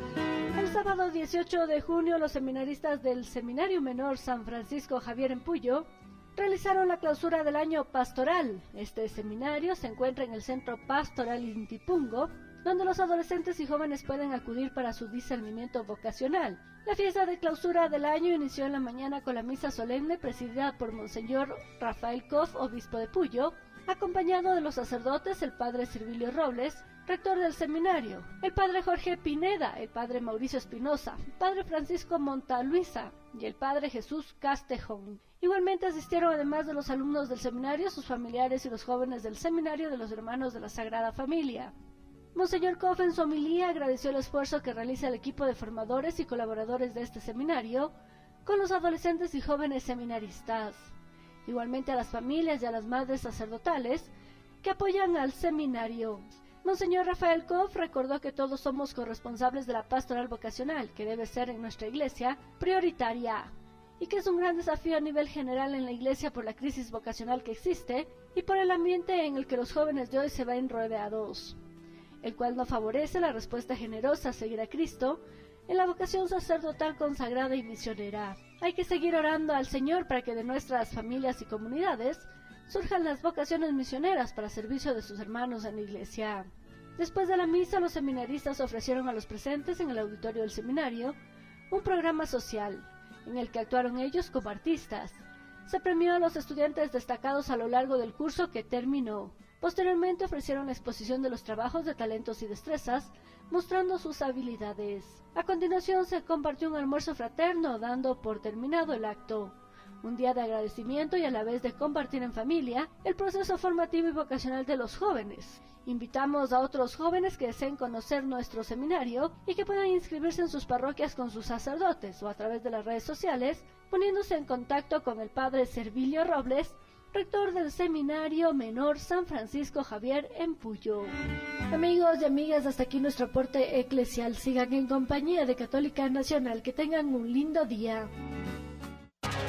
S1: El sábado 18 de junio, los seminaristas del Seminario Menor San Francisco Javier en Puyo realizaron la clausura del año pastoral. Este seminario se encuentra en el Centro Pastoral Intipungo, donde los adolescentes y jóvenes pueden acudir para su discernimiento vocacional. La fiesta de clausura del año inició en la mañana con la misa solemne presidida por Monseñor Rafael Koff, obispo de Puyo, acompañado de los sacerdotes, el padre Servilio Robles, rector del seminario, el padre Jorge Pineda, el padre Mauricio Espinosa, el padre Francisco Montaluisa y el padre Jesús Castejón. Igualmente asistieron, además de los alumnos del seminario, sus familiares y los jóvenes del seminario de los Hermanos de la Sagrada Familia. Monseñor Koff en su homilía agradeció el esfuerzo que realiza el equipo de formadores y colaboradores de este seminario con los adolescentes y jóvenes seminaristas. Igualmente a las familias y a las madres sacerdotales que apoyan al seminario. Monseñor Rafael Koff recordó que todos somos corresponsables de la pastoral vocacional, que debe ser en nuestra iglesia prioritaria, y que es un gran desafío a nivel general en la iglesia por la crisis vocacional que existe y por el ambiente en el que los jóvenes de hoy se ven rodeados, el cual no favorece la respuesta generosa a seguir a Cristo en la vocación sacerdotal consagrada y misionera. Hay que seguir orando al Señor para que de nuestras familias y comunidades surjan las vocaciones misioneras para servicio de sus hermanos en la iglesia. Después de la misa, los seminaristas ofrecieron a los presentes en el auditorio del seminario un programa social, en el que actuaron ellos como artistas. Se premió a los estudiantes destacados a lo largo del curso que terminó. Posteriormente ofrecieron la exposición de los trabajos de talentos y destrezas, mostrando sus habilidades. A continuación se compartió un almuerzo fraterno, dando por terminado el acto. Un día de agradecimiento y a la vez de compartir en familia el proceso formativo y vocacional de los jóvenes. Invitamos a otros jóvenes que deseen conocer nuestro seminario y que puedan inscribirse en sus parroquias con sus sacerdotes o a través de las redes sociales, poniéndose en contacto con el padre Servilio Robles, rector del Seminario Menor San Francisco Javier en Puyo. Amigos y amigas, hasta aquí nuestro aporte eclesial. Sigan en compañía de Católica Nacional. Que tengan un lindo día.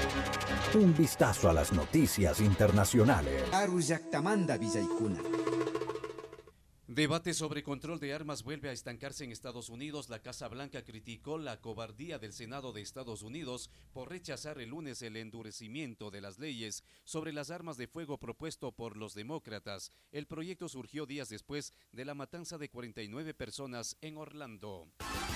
S15: Un vistazo a las noticias internacionales.
S16: Debate sobre control de armas vuelve a estancarse en Estados Unidos. La Casa Blanca criticó la cobardía del Senado de Estados Unidos por rechazar el lunes el endurecimiento de las leyes sobre las armas de fuego propuesto por los demócratas. El proyecto surgió días después de la matanza de 49 personas en Orlando.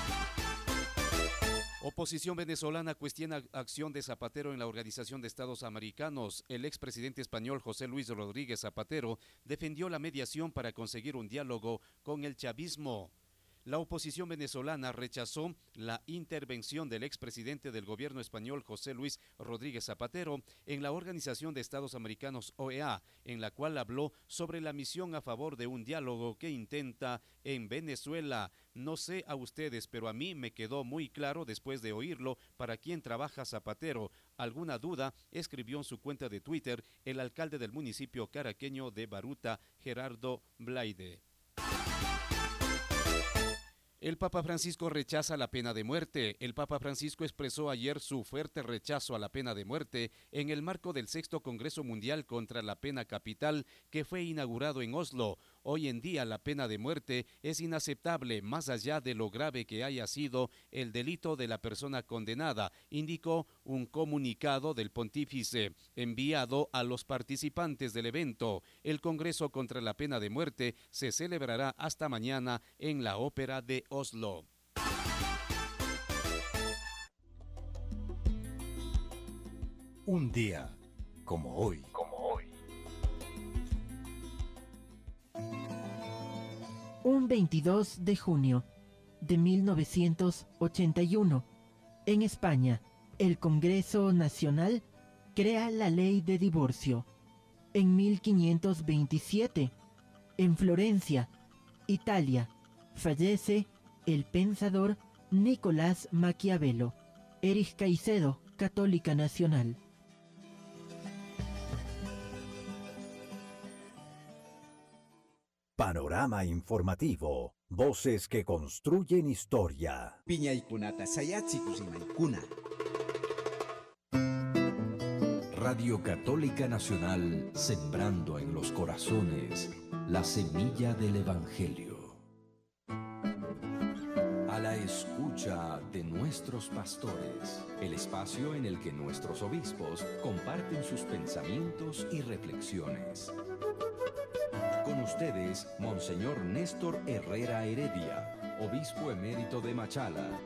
S16: Oposición venezolana cuestiona acción de Zapatero en la Organización de Estados Americanos. El expresidente español José Luis Rodríguez Zapatero defendió la mediación para conseguir un diálogo con el chavismo. La oposición venezolana rechazó la intervención del expresidente del gobierno español José Luis Rodríguez Zapatero en la Organización de Estados Americanos OEA, en la cual habló sobre la misión a favor de un diálogo que intenta en Venezuela. No sé a ustedes, pero a mí me quedó muy claro después de oírlo para quién trabaja Zapatero. ¿Alguna duda?, escribió en su cuenta de Twitter el alcalde del municipio caraqueño de Baruta, Gerardo Blaide. El Papa Francisco rechaza la pena de muerte. El Papa Francisco expresó ayer su fuerte rechazo a la pena de muerte en el marco del 6º Congreso Mundial contra la Pena Capital que fue inaugurado en Oslo. Hoy en día la pena de muerte es inaceptable más allá de lo grave que haya sido el delito de la persona condenada, indicó un comunicado del pontífice enviado a los participantes del evento. El Congreso contra la pena de muerte se celebrará hasta mañana en la Ópera de Oslo.
S15: Un día como hoy.
S10: Un 22 de junio de 1981, en España, el Congreso Nacional crea la ley de divorcio. En 1527, en Florencia, Italia, fallece el pensador Nicolás Maquiavelo. Erich Caicedo, Católica Nacional.
S15: Panorama informativo. Voces que construyen historia.
S12: Radio Católica Nacional, sembrando en los corazones la semilla del Evangelio. A la escucha de nuestros pastores, el espacio en el que nuestros obispos comparten sus pensamientos y reflexiones. Con ustedes, Monseñor Néstor Herrera Heredia, obispo emérito de Machala.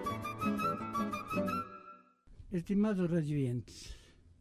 S19: Estimados radioyentes,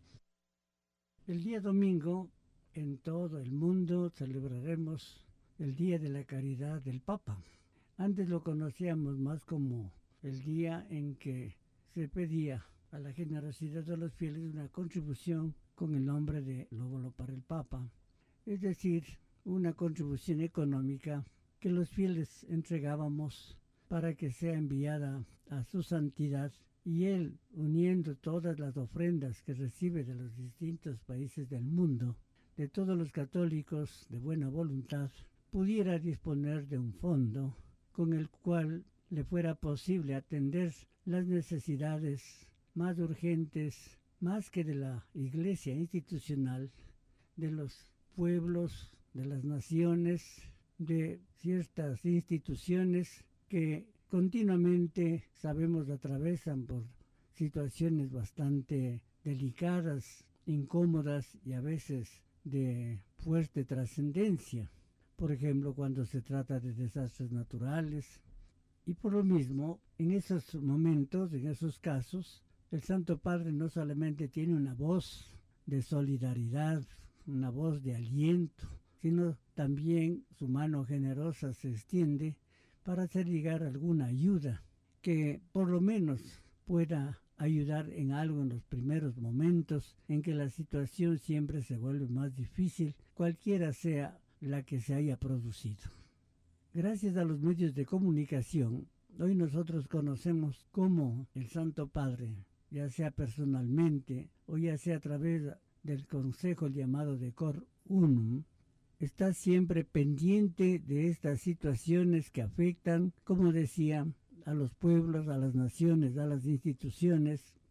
S19: el día domingo en todo el mundo celebraremos el Día de la Caridad del Papa. Antes lo conocíamos más como el día en que se pedía a la generosidad de los fieles una contribución con el nombre de Lóbulo para el Papa, es decir, una contribución económica que los fieles entregábamos para que sea enviada a su santidad y él, uniendo todas las ofrendas que recibe de los distintos países del mundo, de todos los católicos de buena voluntad, pudiera disponer de un fondo con el cual le fuera posible atender las necesidades más urgentes, más que de la Iglesia institucional, de los pueblos, de las naciones, de ciertas instituciones que continuamente sabemos atravesan por situaciones bastante delicadas, incómodas y a veces de fuerte trascendencia. Por ejemplo, cuando se trata de desastres naturales. Y por lo mismo, en esos momentos, en esos casos, el Santo Padre no solamente tiene una voz de solidaridad, una voz de aliento, sino también su mano generosa se extiende para hacer llegar alguna ayuda que por lo menos pueda ayudar en algo en los primeros momentos en que la situación siempre se vuelve más difícil, cualquiera sea la que se haya producido. Gracias a los medios de comunicación, hoy nosotros conocemos cómo el Santo Padre, ya sea personalmente o ya sea a través del consejo llamado de Cor Unum, está siempre pendiente de estas situaciones que afectan, como decía, a los pueblos, a las naciones, a las instituciones,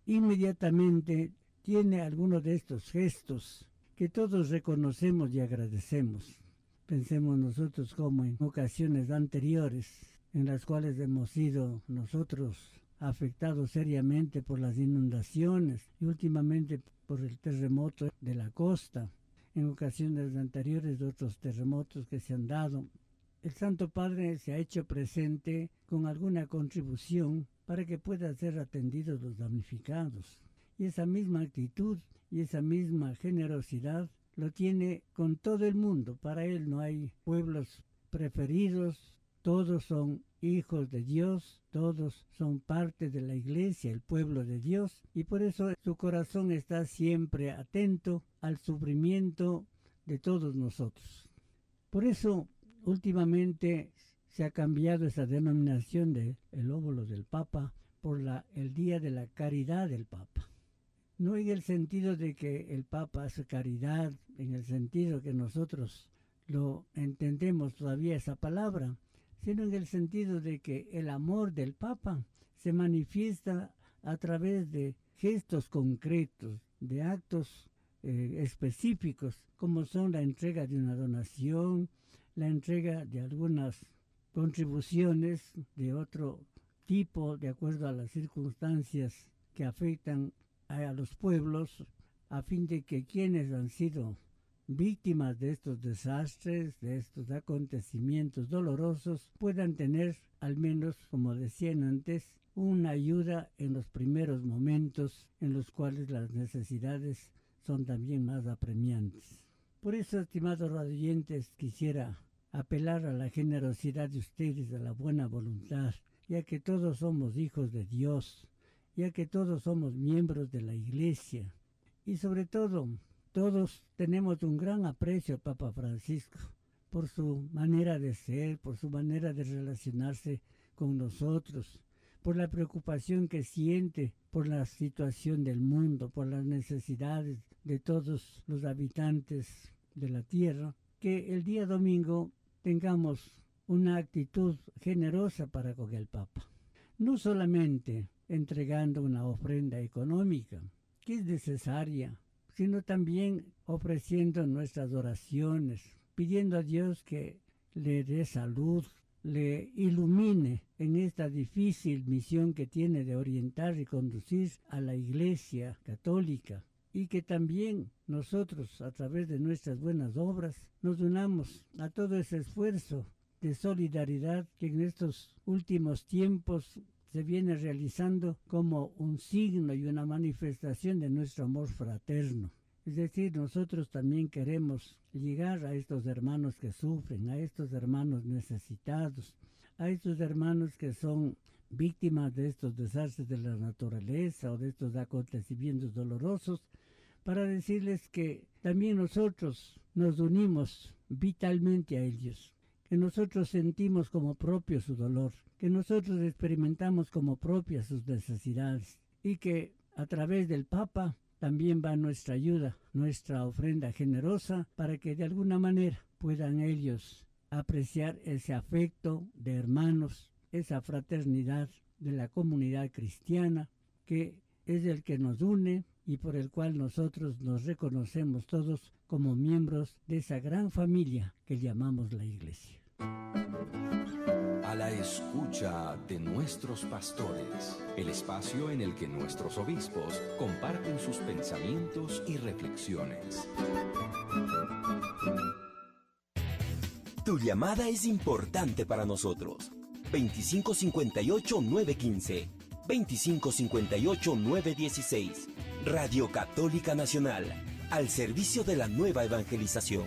S19: inmediatamente tiene alguno de estos gestos que todos reconocemos y agradecemos. Pensemos nosotros como en ocasiones anteriores en las cuales hemos sido nosotros afectados seriamente por las inundaciones y últimamente por el terremoto de la costa, en ocasiones anteriores de otros terremotos que se han dado. El Santo Padre se ha hecho presente con alguna contribución para que puedan ser atendidos los damnificados. Y esa misma actitud y esa misma generosidad lo tiene con todo el mundo. Para él no hay pueblos preferidos, todos son hijos de Dios, todos son parte de la Iglesia, el pueblo de Dios, y por eso su corazón está siempre atento al sufrimiento de todos nosotros. Por eso, últimamente se ha cambiado esa denominación de el óvulo del Papa por el Día de la Caridad del Papa. No en el sentido de que el Papa hace caridad, en el sentido que nosotros lo entendemos todavía esa palabra, sino en el sentido de que el amor del Papa se manifiesta a través de gestos concretos, de actos específicos, como son la entrega de una donación, la entrega de algunas contribuciones de otro tipo, de acuerdo a las circunstancias que afectan a los pueblos, a fin de que quienes han sido víctimas de estos desastres, de estos acontecimientos dolorosos, puedan tener, al menos, como decían antes, una ayuda en los primeros momentos en los cuales las necesidades son también más apremiantes. Por eso, estimados radioyentes, quisiera apelar a la generosidad de ustedes, a la buena voluntad, ya que todos somos hijos de Dios, ya que todos somos miembros de la Iglesia, y sobre todo, todos tenemos un gran aprecio al Papa Francisco por su manera de ser, por su manera de relacionarse con nosotros, por la preocupación que siente por la situación del mundo, por las necesidades de todos los habitantes de la tierra. Que el día domingo tengamos una actitud generosa para con el Papa. No solamente entregando una ofrenda económica, que es necesaria, sino también ofreciendo nuestras oraciones, pidiendo a Dios que le dé salud, le ilumine en esta difícil misión que tiene de orientar y conducir a la Iglesia católica, y que también nosotros, a través de nuestras buenas obras, nos unamos a todo ese esfuerzo de solidaridad que en estos últimos tiempos se viene realizando como un signo y una manifestación de nuestro amor fraterno. Es decir, nosotros también queremos llegar a estos hermanos que sufren, a estos hermanos necesitados, a estos hermanos que son víctimas de estos desastres de la naturaleza o de estos acontecimientos dolorosos, para decirles que también nosotros nos unimos vitalmente a ellos, que nosotros sentimos como propio su dolor, que nosotros experimentamos como propias sus necesidades, y que a través del Papa también va nuestra ayuda, nuestra ofrenda generosa, para que de alguna manera puedan ellos apreciar ese afecto de hermanos, esa fraternidad de la comunidad cristiana, que es el que nos une y por el cual nosotros nos reconocemos todos como miembros de esa gran familia que llamamos la Iglesia.
S12: A la escucha de nuestros pastores, el espacio en el que nuestros obispos comparten sus pensamientos y reflexiones.
S14: Tu llamada es importante para nosotros. 2558-915, 2558-916. Radio Católica Nacional, al servicio de la nueva evangelización.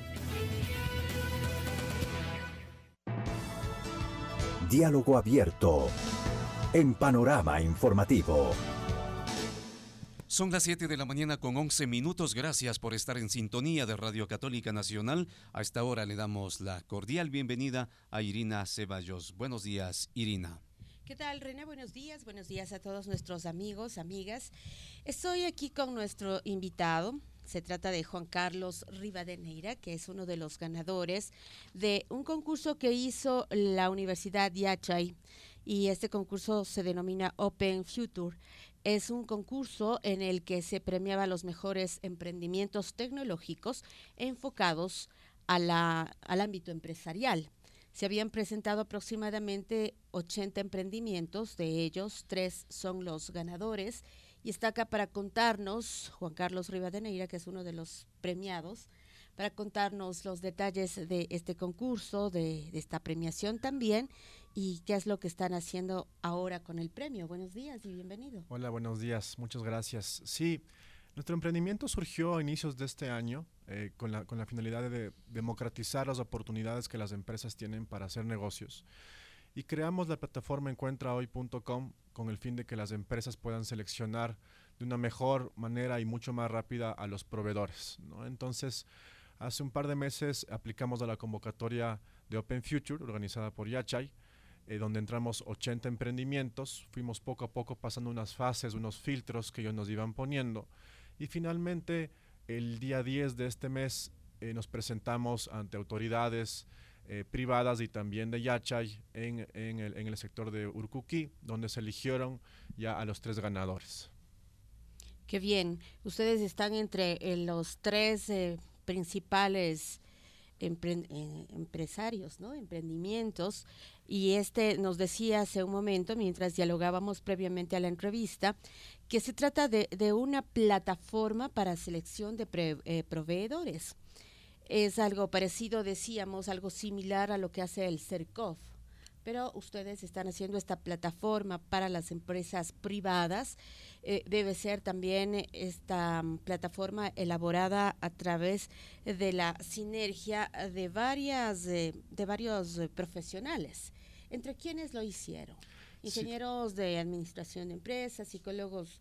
S15: Diálogo abierto en Panorama Informativo.
S16: Son las 7 de la mañana con 11 minutos. Gracias por estar en sintonía de Radio Católica Nacional. A esta hora le damos la cordial bienvenida a Irina Ceballos. Buenos días, Irina.
S3: ¿Qué tal, René? Buenos días a todos nuestros amigos, amigas. Estoy aquí con nuestro invitado. Se trata de Juan Carlos Rivadeneira, que es uno de los ganadores de un concurso que hizo la Universidad Yachay y este concurso se denomina Open Future. Es un concurso en el que se premiaba los mejores emprendimientos tecnológicos enfocados al ámbito empresarial. Se habían presentado aproximadamente 80 emprendimientos, de ellos 3 son los ganadores, y está acá para contarnos Juan Carlos Rivadeneira, que es uno de los premiados, para contarnos los detalles de este concurso, de esta premiación también, y qué es lo que están haciendo ahora con el premio. Buenos días y bienvenido.
S2: Hola, buenos días, muchas gracias. Sí, nuestro emprendimiento surgió a inicios de este año con la finalidad de democratizar las oportunidades que las empresas tienen para hacer negocios. Y creamos la plataforma encuentrahoy.com con el fin de que las empresas puedan seleccionar de una mejor manera y mucho más rápida a los proveedores, ¿no? Entonces, hace un par de meses aplicamos a la convocatoria de Open Future, organizada por Yachay, donde entramos 80 emprendimientos, fuimos poco a poco pasando unas fases, unos filtros que ellos nos iban poniendo, y finalmente el día 10 de este mes nos presentamos ante autoridades privadas y también de Yachay en el sector de Urcuquí, donde se eligieron ya a los 3 ganadores.
S3: Qué bien, ustedes están entre los 3 principales empresarios, ¿no? Emprendimientos, y nos decía hace un momento, mientras dialogábamos previamente a la entrevista, que se trata de una plataforma para selección de proveedores. Es algo parecido, decíamos, algo similar a lo que hace el CERCOF, pero ustedes están haciendo esta plataforma para las empresas privadas. Debe ser también esta plataforma elaborada a través de la sinergia de varios profesionales. ¿Entre quiénes lo hicieron? Ingenieros de administración de empresas, psicólogos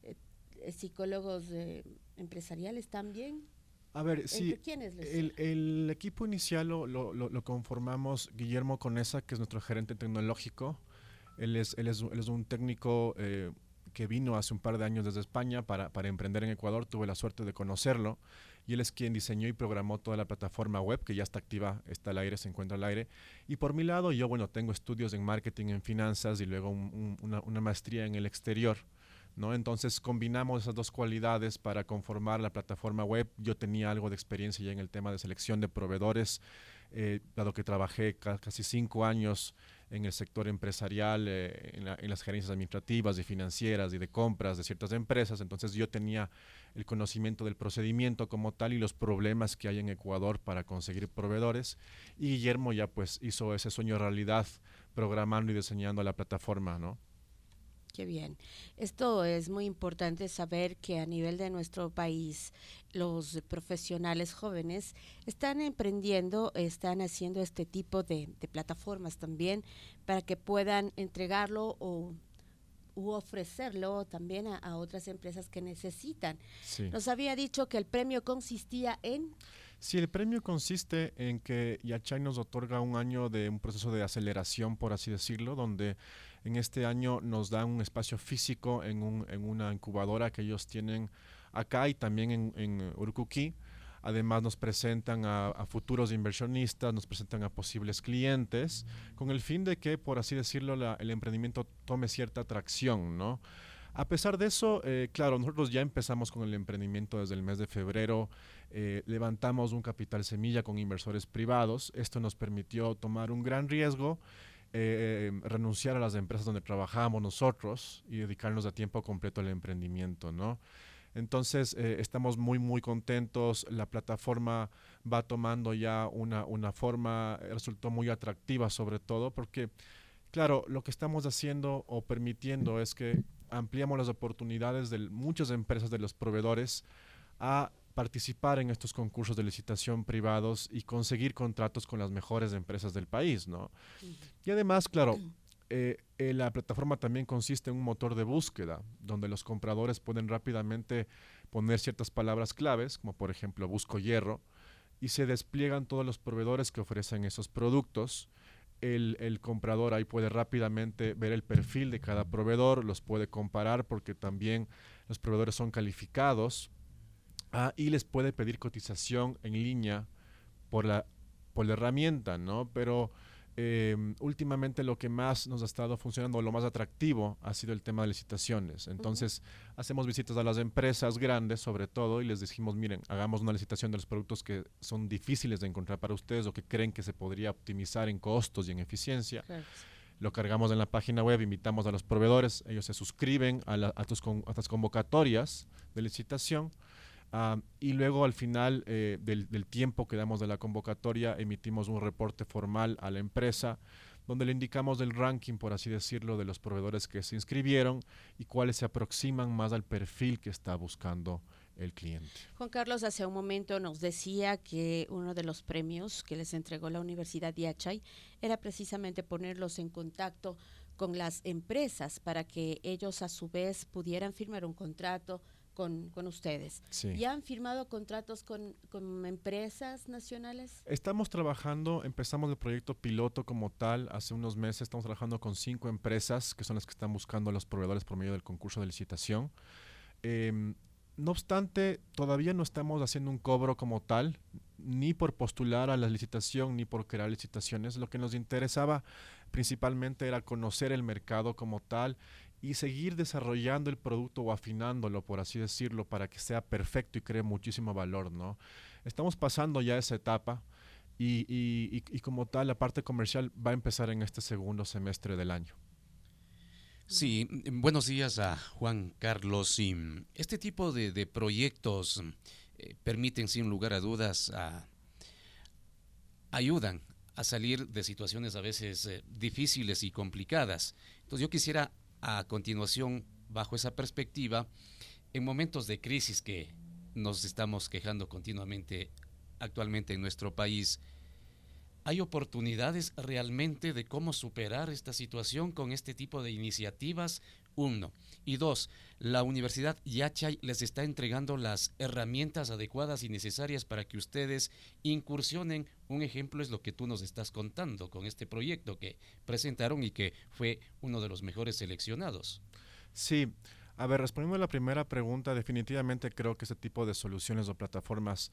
S3: empresariales también.
S2: A ver, sí, el equipo inicial lo conformamos Guillermo Conesa, que es nuestro gerente tecnológico. Él es un técnico que vino hace un par de años desde España para emprender en Ecuador. Tuve la suerte de conocerlo, y él es quien diseñó y programó toda la plataforma web, que ya está activa, está al aire, se encuentra al aire. Y por mi lado, yo tengo estudios en marketing, en finanzas, y luego una maestría en el exterior, ¿no? Entonces combinamos esas dos cualidades para conformar la plataforma web. Yo tenía algo de experiencia ya en el tema de selección de proveedores, dado que trabajé casi 5 años en el sector empresarial, en las gerencias administrativas y financieras y de compras de ciertas empresas. Entonces yo tenía el conocimiento del procedimiento como tal y los problemas que hay en Ecuador para conseguir proveedores, y Guillermo ya pues hizo ese sueño realidad programando y diseñando la plataforma, ¿no?
S3: Qué bien. Esto es muy importante saber, que a nivel de nuestro país los profesionales jóvenes están emprendiendo, están haciendo este tipo de plataformas también para que puedan entregarlo u ofrecerlo también a otras empresas que necesitan. Sí. Nos había dicho que el premio consistía en...
S2: Sí, el premio consiste en que Yachay nos otorga un año de un proceso de aceleración, por así decirlo, donde en este año nos dan un espacio físico en una incubadora que ellos tienen acá y también en Urcuquí. Además nos presentan a futuros inversionistas, nos presentan a posibles clientes, con el fin de que, por así decirlo, el emprendimiento tome cierta atracción, ¿no? A pesar de eso, claro, nosotros ya empezamos con el emprendimiento desde el mes de febrero, levantamos un capital semilla con inversores privados. Esto nos permitió tomar un gran riesgo, renunciar a las empresas donde trabajábamos nosotros y dedicarnos a tiempo completo al emprendimiento, ¿no? Entonces estamos muy contentos. La plataforma va tomando ya una forma, resultó muy atractiva, sobre todo porque, claro, lo que estamos haciendo o permitiendo es que ampliamos las oportunidades de muchas empresas, de los proveedores, a participar en estos concursos de licitación privados y conseguir contratos con las mejores empresas del país, ¿no? Y además, claro, la plataforma también consiste en un motor de búsqueda, donde los compradores pueden rápidamente poner ciertas palabras claves, como por ejemplo busco hierro, y se despliegan todos los proveedores que ofrecen esos productos. El comprador ahí puede rápidamente ver el perfil de cada proveedor, los puede comparar porque también los proveedores son calificados, y les puede pedir cotización en línea por la herramienta, ¿no? Pero últimamente lo que más nos ha estado funcionando, lo más atractivo, ha sido el tema de licitaciones. Entonces, hacemos visitas a las empresas grandes, sobre todo, y les decimos, miren, hagamos una licitación de los productos que son difíciles de encontrar para ustedes o que creen que se podría optimizar en costos y en eficiencia. Claro. Lo cargamos en la página web, invitamos a los proveedores, ellos se suscriben a estas convocatorias de licitación. Y luego al final del tiempo que damos de la convocatoria emitimos un reporte formal a la empresa donde le indicamos el ranking, por así decirlo, de los proveedores que se inscribieron y cuáles se aproximan más al perfil que está buscando el cliente.
S3: Juan Carlos, hace un momento nos decía que uno de los premios que les entregó la Universidad Yachay era precisamente ponerlos en contacto con las empresas para que ellos a su vez pudieran firmar un contrato con ustedes. Sí. ¿Ya han firmado contratos con empresas nacionales?
S2: Estamos trabajando, empezamos el proyecto piloto como tal hace unos meses, estamos trabajando con 5 empresas que son las que están buscando a los proveedores por medio del concurso de licitación. No obstante, todavía no estamos haciendo un cobro como tal, ni por postular a la licitación, ni por crear licitaciones. Lo que nos interesaba principalmente era conocer el mercado como tal y seguir desarrollando el producto o afinándolo, por así decirlo, para que sea perfecto y cree muchísimo valor, ¿no? Estamos pasando ya esa etapa y como tal la parte comercial va a empezar en este segundo semestre del año.
S16: Sí, buenos días a Juan Carlos. Y este tipo de proyectos permiten, sin lugar a dudas, ayudan a salir de situaciones a veces difíciles y complicadas. Entonces yo quisiera a continuación, bajo esa perspectiva, en momentos de crisis que nos estamos quejando continuamente actualmente en nuestro país, ¿hay oportunidades realmente de cómo superar esta situación con este tipo de iniciativas? 1. Y 2, la Universidad Yachay les está entregando las herramientas adecuadas y necesarias para que ustedes incursionen. Un ejemplo es lo que tú nos estás contando con este proyecto que presentaron y que fue uno de los mejores seleccionados.
S2: Sí, a ver, respondiendo a la primera pregunta, definitivamente creo que este tipo de soluciones o plataformas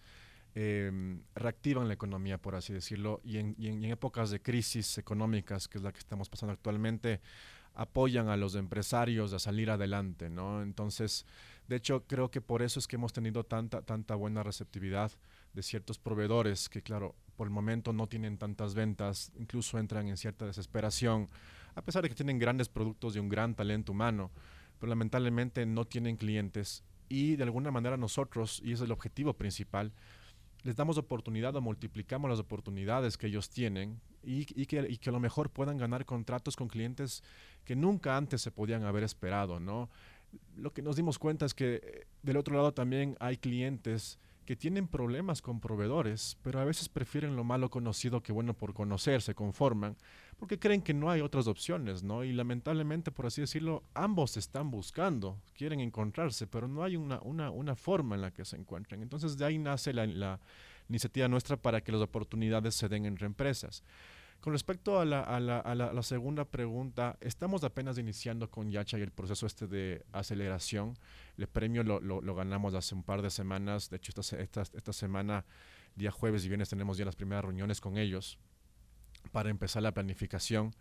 S2: reactivan la economía, por así decirlo, y en épocas de crisis económicas, que es la que estamos pasando actualmente, apoyan a los empresarios a salir adelante, ¿no? Entonces, de hecho, creo que por eso es que hemos tenido tanta buena receptividad de ciertos proveedores que, claro, por el momento no tienen tantas ventas, incluso entran en cierta desesperación, a pesar de que tienen grandes productos y un gran talento humano, pero lamentablemente no tienen clientes y de alguna manera nosotros, y ese es el objetivo principal, les damos oportunidad o multiplicamos las oportunidades que ellos tienen y que a lo mejor puedan ganar contratos con clientes que nunca antes se podían haber esperado, ¿no? Lo que nos dimos cuenta es que del otro lado también hay clientes que tienen problemas con proveedores, pero a veces prefieren lo malo conocido que bueno por conocer, se conforman, porque creen que no hay otras opciones, ¿no? Y lamentablemente, por así decirlo, ambos están buscando, quieren encontrarse, pero no hay una forma en la que se encuentren. Entonces de ahí nace la iniciativa nuestra para que las oportunidades se den entre empresas. Con respecto a la segunda pregunta, estamos apenas iniciando con Yachay el proceso de aceleración. El premio lo ganamos hace un par de semanas. De hecho, esta semana, día jueves y viernes, tenemos ya las primeras reuniones con ellos para empezar la planificación.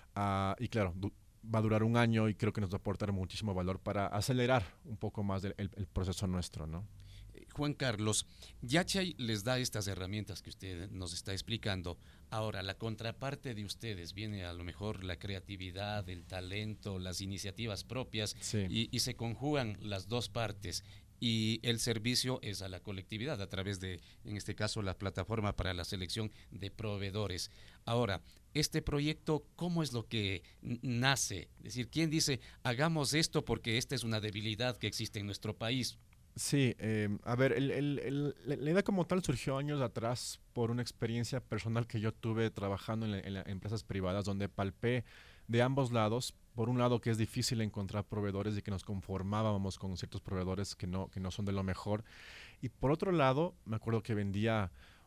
S2: Y claro, va a durar un año y creo que nos va a aportar muchísimo valor para acelerar un poco más el proceso nuestro, ¿no?
S16: Juan Carlos, Yachay les da estas herramientas que usted nos está explicando. Ahora, la contraparte de ustedes viene a lo mejor la creatividad, el talento, las iniciativas propias, sí. y se conjugan las dos partes. Y el servicio es a la colectividad a través de, en este caso, la plataforma para la selección de proveedores. Ahora, este proyecto, ¿cómo es lo que nace? Es decir, ¿quién dice, hagamos esto porque esta es una debilidad que existe en nuestro país?
S2: Sí, a ver, la idea como tal surgió años atrás por una experiencia personal que yo tuve trabajando en empresas privadas donde palpé de ambos lados. Por un lado que es difícil encontrar proveedores y que nos conformábamos con ciertos proveedores que no son de lo mejor. Y por otro lado, me acuerdo que vendía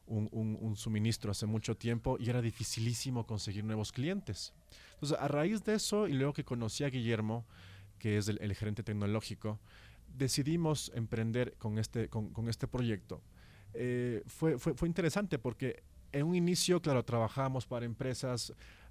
S2: un suministro hace mucho tiempo y era dificilísimo conseguir nuevos clientes. Entonces, a raíz de eso y luego que conocí a Guillermo, que es el gerente tecnológico, decidimos emprender con este proyecto. Fue interesante porque En un inicio, claro, trabajábamos para empresas,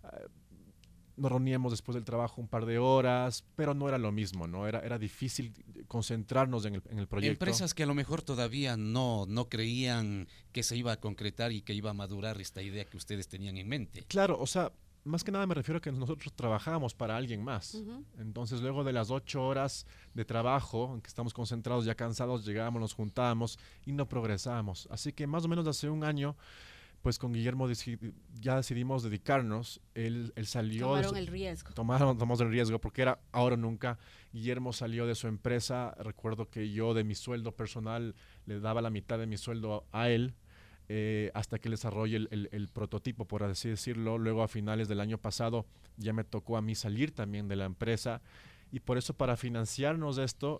S2: nos reuníamos después del trabajo un par de horas, pero no era lo mismo, ¿no? Era difícil concentrarnos en el proyecto.
S16: Empresas que a lo mejor todavía no creían que se iba a concretar y que iba a madurar esta idea que ustedes tenían en mente.
S2: Claro, o sea, más que nada me refiero a que nosotros trabajábamos para alguien más. Entonces, luego de las 8 horas de trabajo, en que estamos concentrados, ya cansados, llegábamos, nos juntábamos y no progresábamos. Así que más o menos hace un año, pues con Guillermo ya decidimos dedicarnos. Él salió...
S3: Tomaron el riesgo.
S2: Tomamos el riesgo porque era ahora o nunca. Guillermo salió de su empresa. Recuerdo que yo de mi sueldo personal le daba la mitad de mi sueldo a él hasta que él desarrolle el prototipo, por así decirlo. Luego a finales del año pasado ya me tocó a mí salir también de la empresa. Y por eso para financiarnos esto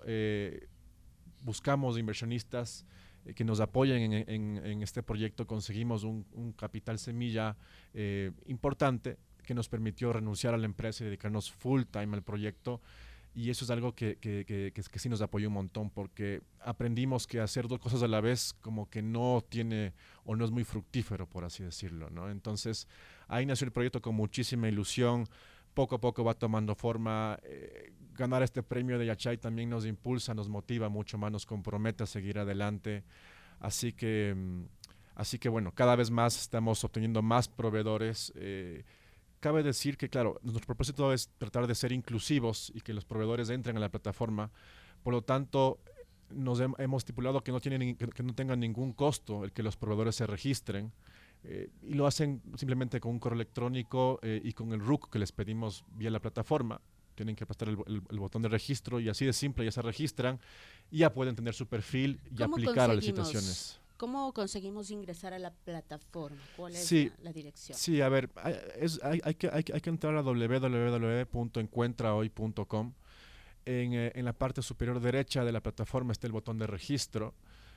S2: buscamos inversionistas que nos apoyen en este proyecto. Conseguimos un capital semilla importante que nos permitió renunciar a la empresa y dedicarnos full time al proyecto, y eso es algo que sí nos apoyó un montón, porque aprendimos que hacer dos cosas a la vez como que no tiene o no es muy fructífero, por así decirlo, ¿no? Entonces ahí nació el proyecto con muchísima ilusión. Poco a poco va tomando forma. Ganar este premio de Yachay también nos impulsa, nos motiva mucho más, nos compromete a seguir adelante. Así que bueno, cada vez más estamos obteniendo más proveedores. Cabe decir que, claro, nuestro propósito es tratar de ser inclusivos y que los proveedores entren a la plataforma. Por lo tanto, nos hemos estipulado que no tengan ningún costo el que los proveedores se registren. Y lo hacen simplemente con un correo electrónico y con el RUC que les pedimos vía la plataforma. Tienen que aplastar el botón de registro y así de simple ya se registran y ya pueden tener su perfil y aplicar a las licitaciones.
S3: ¿Cómo conseguimos ingresar a la plataforma? ¿Cuál es la dirección?
S2: Sí, a ver, hay que entrar a www.encuentrahoy.com. En la parte superior derecha de la plataforma está el botón de registro.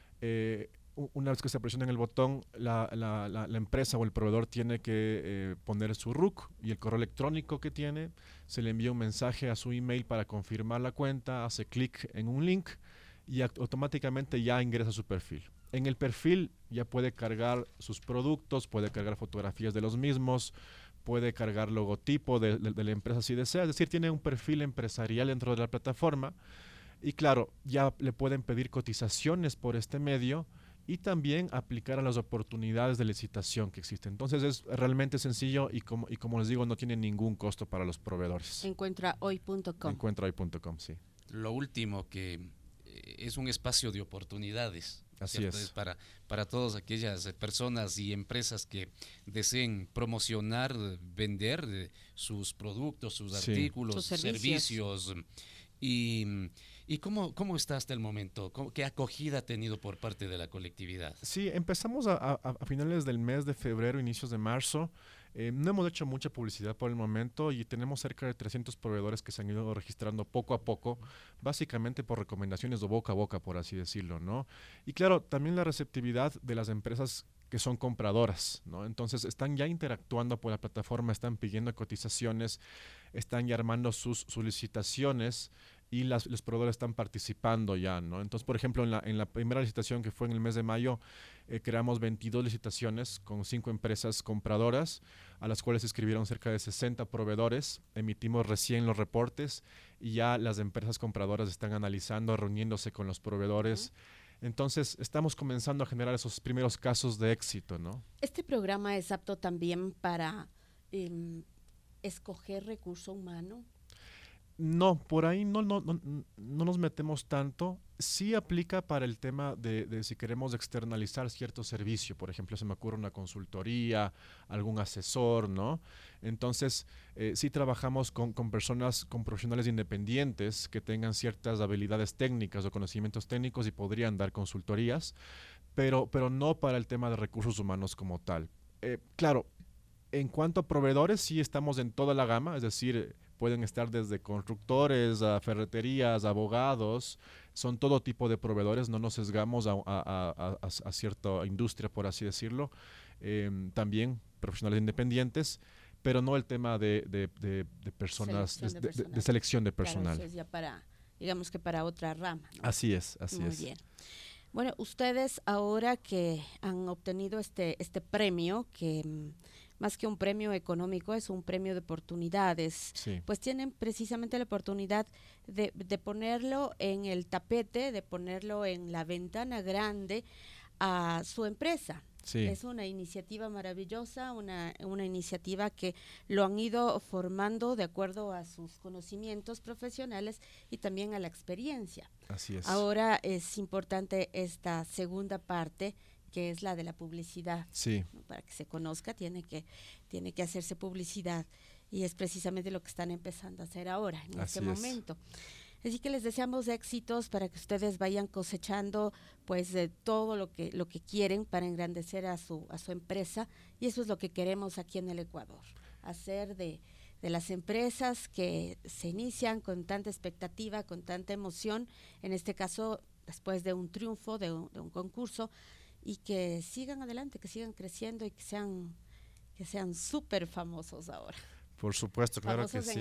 S2: Una vez que se presiona en el botón, la empresa o el proveedor tiene que poner su RUC y el correo electrónico que tiene. Se le envía un mensaje a su email para confirmar la cuenta, hace clic en un link y automáticamente ya ingresa su perfil. En el perfil ya puede cargar sus productos, puede cargar fotografías de los mismos, puede cargar logotipo de la empresa si desea. Es decir, tiene un perfil empresarial dentro de la plataforma y claro, ya le pueden pedir cotizaciones por este medio y también aplicar a las oportunidades de licitación que existen. Entonces es realmente sencillo y como les digo, no tiene ningún costo para los proveedores.
S3: Encuentrahoy.com.
S2: Encuentrahoy.com, sí.
S16: Lo último, que es un espacio de oportunidades.
S2: Así
S16: ¿cierto?
S2: es.
S16: Para todas aquellas personas y empresas que deseen promocionar, vender sus productos, sus artículos, sus servicios. ¿Y cómo está hasta el momento? ¿Qué acogida ha tenido por parte de la colectividad?
S2: Sí, empezamos a finales del mes de febrero, inicios de marzo. No hemos hecho mucha publicidad por el momento y tenemos cerca de 300 proveedores que se han ido registrando poco a poco, básicamente por recomendaciones de boca a boca, por así decirlo, ¿no? Y claro, también la receptividad de las empresas que son compradoras, ¿no? Entonces están ya interactuando por la plataforma, están pidiendo cotizaciones, están ya armando sus licitaciones y los proveedores están participando ya, ¿no? Entonces, por ejemplo, en la primera licitación que fue en el mes de mayo, creamos 22 licitaciones con 5 empresas compradoras, a las cuales se inscribieron cerca de 60 proveedores. Emitimos recién los reportes y ya las empresas compradoras están analizando, reuniéndose con los proveedores. Entonces, estamos comenzando a generar esos primeros casos de éxito, ¿no?
S3: ¿Este programa es apto también para escoger recurso humano?
S2: No, por ahí no nos metemos tanto. Sí aplica para el tema de si queremos externalizar cierto servicio. Por ejemplo, se me ocurre una consultoría, algún asesor, ¿no? Entonces, sí trabajamos con personas, con profesionales independientes que tengan ciertas habilidades técnicas o conocimientos técnicos y podrían dar consultorías, pero no para el tema de recursos humanos como tal. Claro, en cuanto a proveedores, sí estamos en toda la gama, es decir, pueden estar desde constructores, a ferreterías, abogados, son todo tipo de proveedores, no nos sesgamos a cierta industria, por así decirlo. También profesionales independientes, pero no el tema de personas, de selección de personal.
S3: Claro, eso es ya digamos que para otra rama, ¿no?
S2: Así es, así es.
S3: Muy bien. Bueno, ustedes ahora que han obtenido este premio, que más que un premio económico es un premio de oportunidades,
S2: sí,
S3: pues tienen precisamente la oportunidad de ponerlo en el tapete, de ponerlo en la ventana grande a su empresa.
S2: sí.
S3: Es una iniciativa maravillosa, una iniciativa que lo han ido formando de acuerdo a sus conocimientos profesionales y también a la experiencia.
S2: Así es.
S3: Ahora es importante esta segunda parte, que es la de la publicidad.
S2: Sí.
S3: Para que se conozca tiene que hacerse publicidad, y es precisamente lo que están empezando a hacer ahora, en este momento. Así que les deseamos éxitos para que ustedes vayan cosechando pues de todo lo que quieren para engrandecer a su empresa, y eso es lo que queremos aquí en el Ecuador, hacer de las empresas que se inician con tanta expectativa, con tanta emoción, en este caso después de un triunfo, de un concurso, y que sigan adelante, que sigan creciendo y que sean súper famosos ahora.
S2: Por supuesto, claro que sí.
S3: Famosos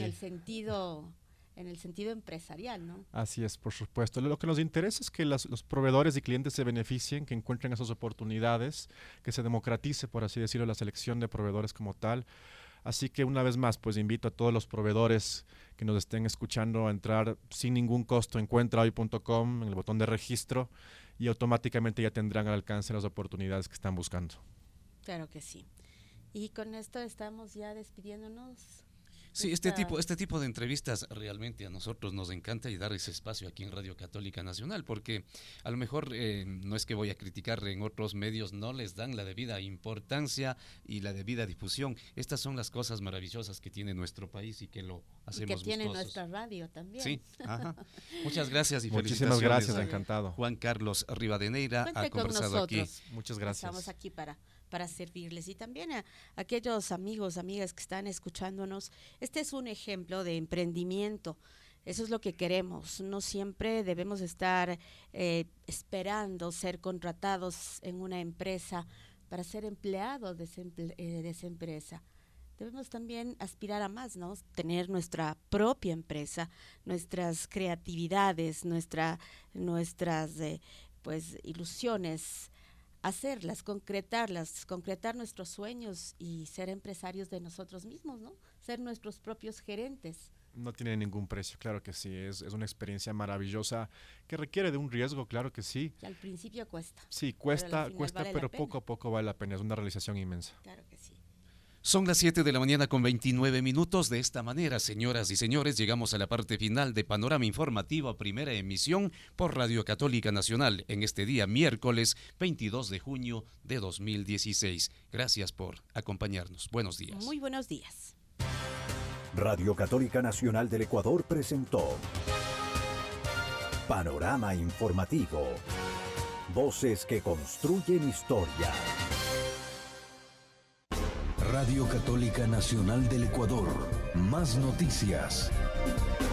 S3: en el sentido empresarial, ¿no?
S2: Así es, por supuesto. Lo que nos interesa es que los proveedores y clientes se beneficien, que encuentren esas oportunidades, que se democratice, por así decirlo, la selección de proveedores como tal. Así que una vez más, pues invito a todos los proveedores que nos estén escuchando a entrar sin ningún costo en encuentrahoy.com, en el botón de registro, y automáticamente ya tendrán al alcance las oportunidades que están buscando.
S3: Claro que sí. Y con esto estamos ya despidiéndonos.
S16: Sí, este tipo de entrevistas realmente a nosotros nos encanta, y dar ese espacio aquí en Radio Católica Nacional, porque a lo mejor no es que voy a criticar, en otros medios no les dan la debida importancia y la debida difusión. Estas son las cosas maravillosas que tiene nuestro país y que lo hacemos gustosos.
S3: Y que tiene nuestra radio también.
S16: Sí, ajá. Muchas gracias y
S2: muchísimas
S16: felicitaciones.
S2: gracias, encantado.
S16: Juan Carlos Rivadeneira
S3: Cuente
S16: ha conversado aquí.
S2: Muchas gracias.
S3: Estamos aquí para servirles, y también a aquellos amigos, amigas que están escuchándonos. Este es un ejemplo de emprendimiento. Eso es lo que queremos. No siempre debemos estar esperando ser contratados en una empresa para ser empleados de esa empresa. Debemos también aspirar a más, ¿no? Tener nuestra propia empresa, nuestras creatividades, nuestras ilusiones, hacerlas, concretar nuestros sueños y ser empresarios de nosotros mismos, ¿no? Ser nuestros propios gerentes.
S2: No tiene ningún precio, claro que sí. Es una experiencia maravillosa que requiere de un riesgo, claro que sí.
S3: Que al principio cuesta.
S2: Sí, cuesta, pero poco a poco vale la pena. Es una realización inmensa.
S3: Claro que sí.
S16: Son las 7 de la mañana con 29 minutos. De esta manera, señoras y señores, llegamos a la parte final de Panorama Informativo, primera emisión por Radio Católica Nacional, en este día miércoles 22 de junio de 2016. Gracias por acompañarnos. Buenos días.
S3: Muy buenos días.
S15: Radio Católica Nacional del Ecuador presentó Panorama Informativo. Voces que construyen historia. Radio Católica Nacional del Ecuador. Más noticias.